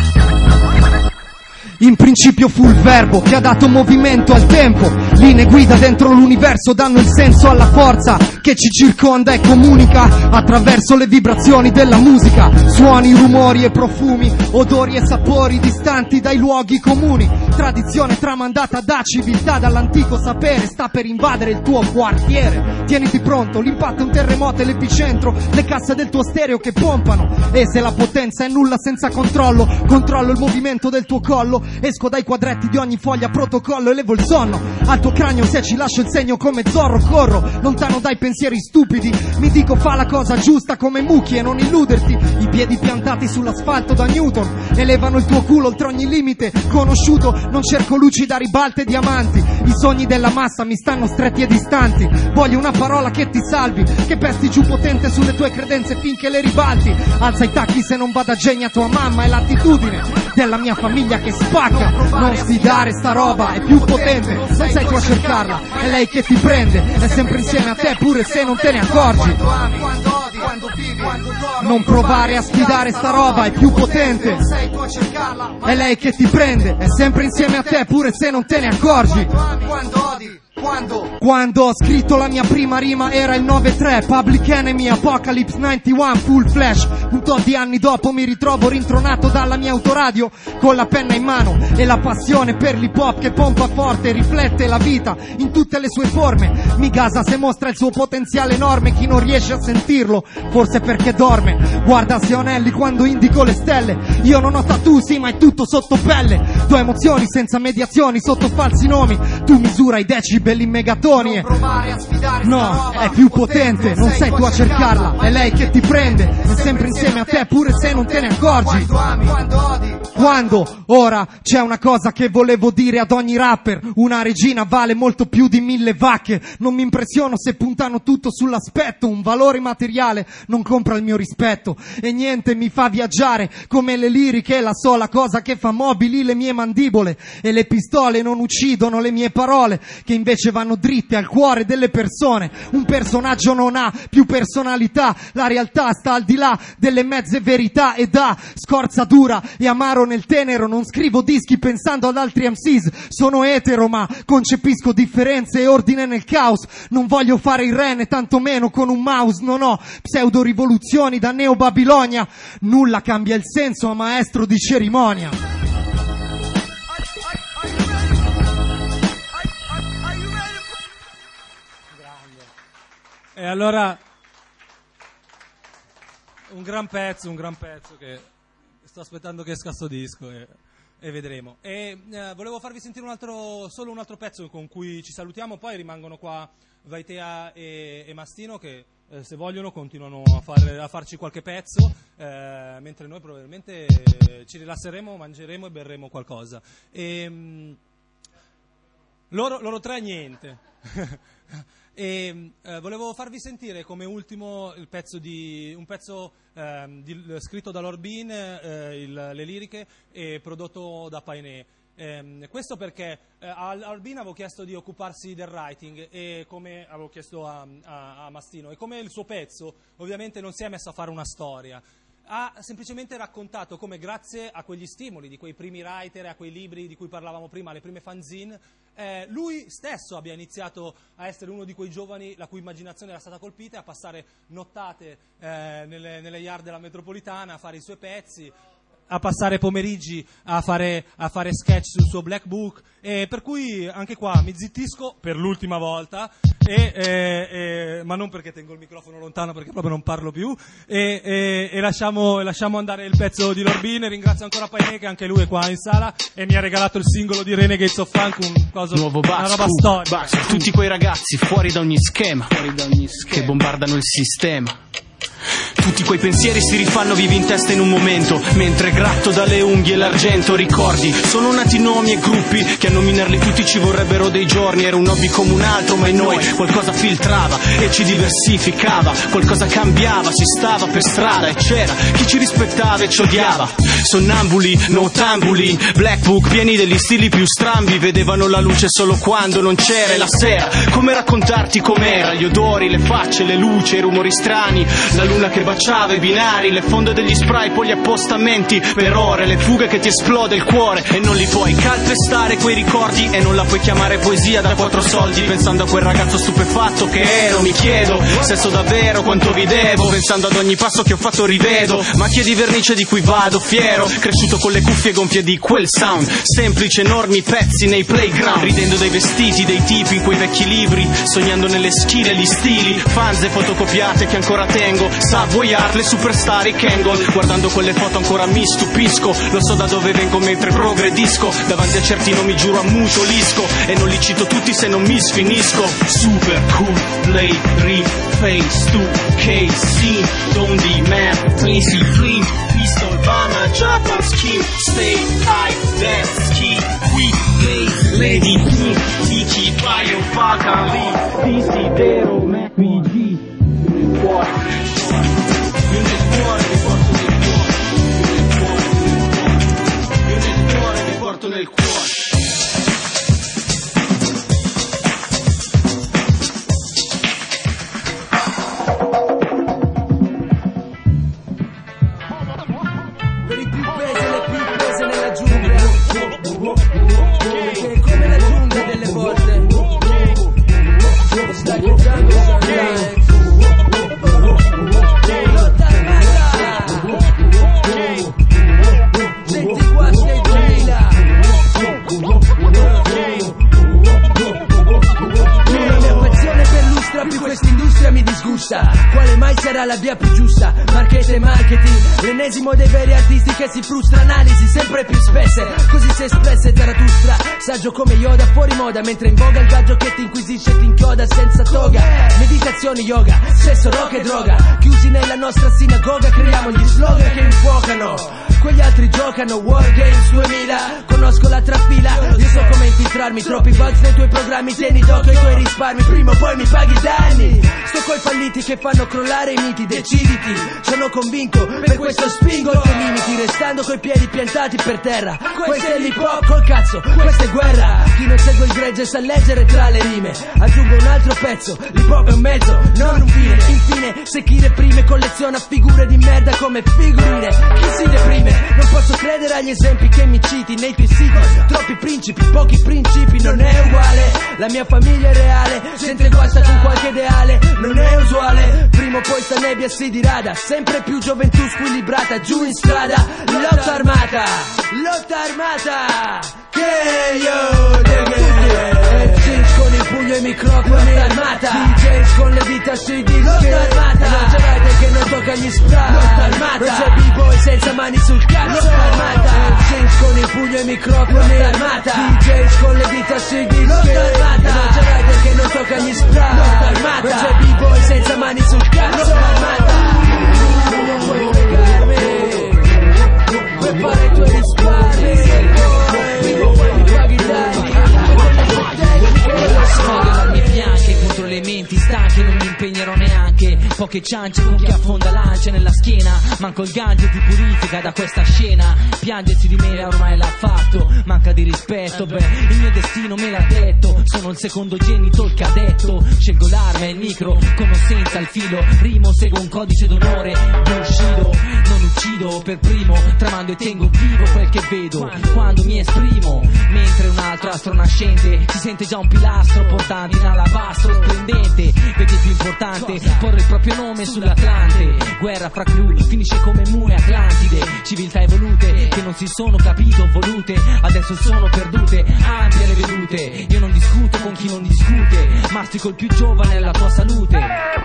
F: In principio fu il verbo che ha dato movimento al tempo. Linee guida dentro l'universo danno il senso alla forza che ci circonda e comunica attraverso le vibrazioni della musica. Suoni, rumori e profumi, odori e sapori distanti dai luoghi comuni. Tradizione tramandata da civiltà, dall'antico sapere, sta per invadere il tuo quartiere. Tieniti pronto, l'impatto è un terremoto e l'epicentro, le casse del tuo stereo che pompano. E se la potenza è nulla senza controllo, controllo il movimento del tuo collo. Esco dai quadretti di ogni foglia, protocollo, elevo il sonno al tuo cranio, se ci lascio il segno come Zorro. Corro lontano dai pensieri stupidi, mi dico fa la cosa giusta come Mucchi e non illuderti. I piedi piantati sull'asfalto da Newton elevano il tuo culo oltre ogni limite conosciuto. Non cerco luci da ribalta e diamanti, i sogni della massa mi stanno stretti e distanti. Voglio una parola che ti salvi, che pesti giù potente sulle tue credenze finché le ribalti. Alza i tacchi se non vada a genia tua mamma, è l'attitudine della mia famiglia che spacca. Non sfidare sta roba, è più potente, non sei tu a cercarla, è lei che ti prende, è sempre insieme a te pure se non te ne accorgi. Non provare a sfidare sta roba, è più potente, è lei che ti prende, è sempre insieme a te pure se non te ne accorgi. Quando? Quando ho scritto la mia prima rima era il nove tre, Public Enemy, Apocalypse novantuno, Full Flash. Un tot di anni dopo mi ritrovo rintronato dalla mia autoradio con la penna in mano e la passione per l'hip hop che pompa forte e riflette la vita in tutte le sue forme. Mi gasa se mostra il suo potenziale enorme, chi non riesce a sentirlo forse perché dorme. Guarda se ho anelli quando indico le stelle, io non ho tattoo sì ma è tutto sotto pelle. Do emozioni senza mediazioni sotto falsi nomi, tu misura i decibel degli megatoni. No, è più potente, non sei tu a cercarla, è lei che ti prende, è sempre insieme a te pure se non te ne accorgi. Quando, ora, c'è una cosa che volevo dire ad ogni rapper: una regina vale molto più di mille vacche. Non mi impressiono se puntano tutto sull'aspetto, un valore materiale non compra il mio rispetto. E niente mi fa viaggiare come le liriche, è la sola cosa che fa mobili le mie mandibole. E le pistole non uccidono le mie parole, che invece vanno dritte al cuore delle persone. Un personaggio non ha più personalità, la realtà sta al di là delle mezze verità e dà scorza dura e amaro nel tenero. Non scrivo dischi pensando ad altri M Cs, sono etero ma concepisco differenze e ordine nel caos. Non voglio fare il re né tantomeno con un mouse, non ho pseudo rivoluzioni da Neo Babilonia. Nulla cambia il senso a maestro di cerimonia.
B: E allora un gran pezzo, un gran pezzo che sto aspettando che esca sto disco e, e vedremo. E eh, volevo farvi sentire un altro, solo un altro pezzo con cui ci salutiamo, poi rimangono qua Vaitea e, e Mastino che eh, se vogliono continuano a, far, a farci qualche pezzo, eh, mentre noi probabilmente eh, ci rilasseremo, mangeremo e berremo qualcosa. E, mh, loro, loro tre niente. E eh, volevo farvi sentire come ultimo il pezzo di un pezzo eh, di, scritto da Lord Bean, eh, il, le liriche, e prodotto da Painé. Eh, questo perché eh, a Lord Bean avevo chiesto di occuparsi del writing, e come avevo chiesto a, a, a Mastino, e come il suo pezzo ovviamente non si è messo a fare una storia, ha semplicemente raccontato come grazie a quegli stimoli di quei primi writer, a quei libri di cui parlavamo prima, le prime fanzine, eh, lui stesso abbia iniziato a essere uno di quei giovani la cui immaginazione era stata colpita, e a passare nottate eh, nelle, nelle yard della metropolitana a fare i suoi pezzi, a passare pomeriggi a fare, a fare sketch sul suo black book. E per cui anche qua mi zittisco per l'ultima volta, e, e, e, ma non perché tengo il microfono lontano, perché proprio non parlo più, e, e, e lasciamo, lasciamo andare il pezzo di Lord Bean. Ringrazio ancora Painé che anche lui è qua in sala e mi ha regalato il singolo di Renegades of Funk, un coso,
D: nuovo
B: una roba
D: Bax,
B: storica.
D: Bax, tutti quei ragazzi fuori da ogni schema, fuori da ogni schema, che bombardano il sistema. Tutti quei pensieri si rifanno vivi in testa in un momento, mentre gratto dalle unghie l'argento. Ricordi, sono nati nomi e gruppi che a nominarli tutti ci vorrebbero dei giorni. Era un hobby come un altro, ma in noi qualcosa filtrava e ci diversificava, qualcosa cambiava, si stava per strada e c'era chi ci rispettava e ci odiava. Sonnambuli, notambuli, black book pieni degli stili più strambi, vedevano la luce solo quando non c'era. E la sera, come raccontarti com'era, gli odori, le facce, le luci, i rumori strani, la luna che baciava i binari, le fonde degli spray, poi gli appostamenti per ore, le fughe che ti esplode il cuore e non li puoi calpestare quei ricordi, e non la puoi chiamare poesia da quattro soldi. Pensando a quel ragazzo stupefatto che ero, mi chiedo se so davvero quanto vi devo. Pensando ad ogni passo che ho fatto rivedo macchie di vernice di cui vado fiero, cresciuto con le cuffie gonfie di quel sound, semplice enormi pezzi nei playground, ridendo dei vestiti dei tipi in quei vecchi libri, sognando nelle schine gli stili, fanze fotocopiate che ancora tengo, Savoyard, le superstar, i Kangol. Guardando quelle foto ancora mi stupisco, lo so da dove vengo mentre progredisco, davanti a certi nomi giuro ammuttolisco, e non li cito tutti se non mi sfinisco. Super cool, Blade, Reef, Face, two K, Scene, Don't Demand, Tracy, Flea, Pistol, Bama, Japan, Scheme, Stay, High, Dance, Ski, We, Blaze, Lady, King, Tiki, Bio, Bakali, Desidero, Mac, P G, What? Io nel cuore mi porto nel cuore, io nel cuore mi porto nel cuore.
C: Per i più pesi e le più pese nella giungla, che è come la giungla delle volte. Stai
I: giusta. Quale mai sarà la via più giusta? Market e marketing, l'ennesimo dei veri artisti che si frustra. Analisi sempre più spesse, così si espresse Zarathustra, saggio come Yoda, fuori moda, mentre in voga il gaggio che ti inquisisce e ti inchioda senza toga. Meditazione, yoga, sesso, rock e droga, chiusi nella nostra sinagoga, creiamo gli slogan che infuocano. Quegli altri giocano Wargames duemila, conosco la trafila, io so come infiltrarmi, troppi bugs nei tuoi programmi, tieni d'occhio i tuoi risparmi, prima o poi mi paghi i danni. Sto coi falliti che fanno crollare i miti, deciditi, sono convinto, per questo spingo i tuoi limiti, restando coi piedi piantati per terra. Questo è l'hip hop, col cazzo, questa è guerra. Chi non segue il gregge sa leggere tra le rime, aggiungo un altro pezzo, l'hip hop è un mezzo, non un fine. Infine, se chi reprime colleziona figure di merda come figurine, chi si deprime? Non posso credere agli esempi che mi citi nei tuoi siti, troppi principi, pochi principi, non è uguale. La mia famiglia è reale, sempre guasta con qualche ideale, non è usuale. Prima o poi sta nebbia si dirada, sempre più gioventù squilibrata, giù in strada, lotta armata, lotta armata, che io M Cs con il pugno e i microfoni, lotta armata, D Js con le dita sui dischi, lotta armata, non c'è rete che non tocca gli spray, lotta armata, non c'è b-boy senza mani sul cazzo, lotta armata, M Cs con il pugno e i microfoni, lotta armata, D Js con le dita sui dischi, lotta armata, non c'è rete che non tocca gli spray, lotta armata, non c'è b-boy senza mani sul cazzo, lotta armata. Non puoi fregarmi, puoi fare i tuoi risparmi, prima o poi mi paghi i danni.
J: Le fianche contro le menti stanche, non mi impegnerò neanche. Poche ciance con chi affonda lance nella schiena, manco il gancio ti purifica da questa scena. Piangersi di me ormai l'ha fatto, manca di rispetto, beh il mio destino me l'ha detto. Sono il secondo genito, il cadetto, scelgo l'arma e il micro, con o senza il filo. Rimo, seguo un codice d'onore, Bushido, non uccido per primo, tramando e tengo vivo quel che vedo quando mi esprimo. Mentre un altro astro nascente si sente già un pilastro portante in alabastro splendente. Vedi più importante porre il proprio nome sull'Atlante. Guerra fra crew finisce come Mu e Atlantide. Civiltà evolute che non si sono capito volute, adesso sono perdute, ampie le vedute. Io non discuto con chi non discute, mastico il più giovane alla tua salute.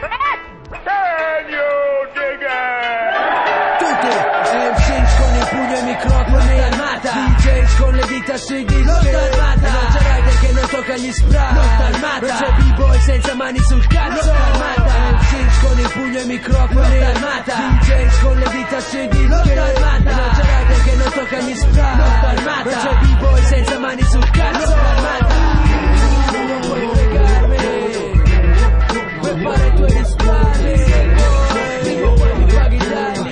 I: Tutti M Cs con il pugno e i microfoni, armata, D Js con le dita sui dischi, lotta armata, non c'è rider che non tocca gli spray, lotta armata, non c'è b-boy senza mani sul cazzo, lotta armata, M Cs con il pugno e i microfoni, lotta armata, D Js con le dita sui dischi, lotta armata, non c'è rider che non tocca gli spray, lotta armata, non c'è b-boy senza mani sul cazzo, lotta armata. Non puoi fregarmi, puoi fare i tuoi risparmi, prima o poi mi paghi i danni.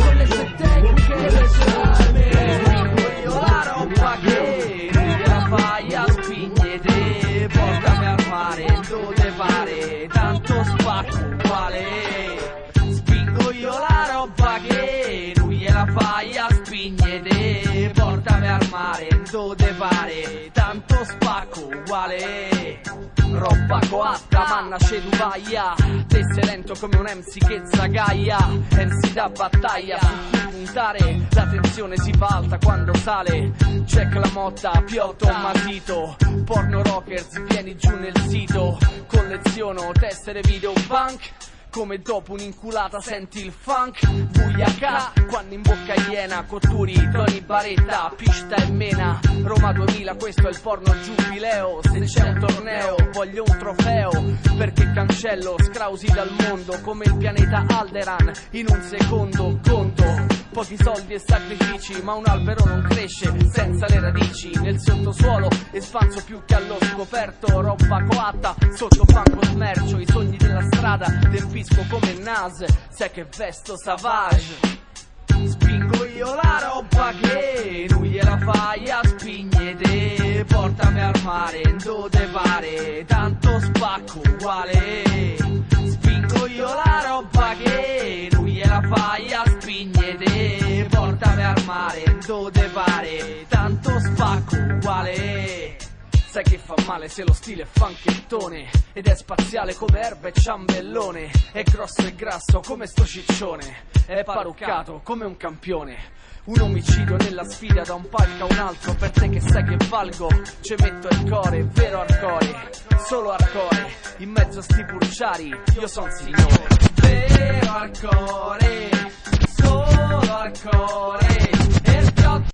K: Portami al mare dove pare, tanto spacco uguale. Spingo io la roba che lui gliela fai a spignete. Portami al mare dove pare, tanto spacco uguale. Roba coatta, manna ceduvaia, tesse lento come un M C che zagaia. M C da battaglia, su cui puntare, la tensione si fa alta quando sale. Check la motta, piotto, matito, porno rockers, vieni giù nel sito. Colleziono tessere video punk, come dopo un'inculata senti il funk. Buiaca, quando in bocca iena, Cotturi, Tony Baretta, Pista e Mena. Roma duemila, questo è il porno giubileo. Se c'è un torneo, voglio un trofeo, perché cancello scrausi dal mondo come il pianeta Alderan in un secondo conto. Pochi soldi e sacrifici, ma un albero non cresce senza le radici. Nel sottosuolo espanso più che allo scoperto. Roba coatta, sotto fango smercio. I sogni della strada, tempisco come il Nas, sai che vesto Savage. Spingo io la roba che lui gliela fai a spignete. Portami al mare dove pare, tanto spacco uguale. Spingo io la roba che lui gliela fai a spignete. Portami al mare dove pare, tanto spacco uguale. sai che fa male se lo stile è fanchettone ed è spaziale come erba e ciambellone, è grosso e grasso come sto ciccione, è parruccato come un campione. Un omicidio nella sfida da un palco a un altro, per te che sai che valgo, ci metto il core, vero hardcore, solo hardcore, in mezzo a sti purciari, io son signore. Vero hardcore, solo hardcore,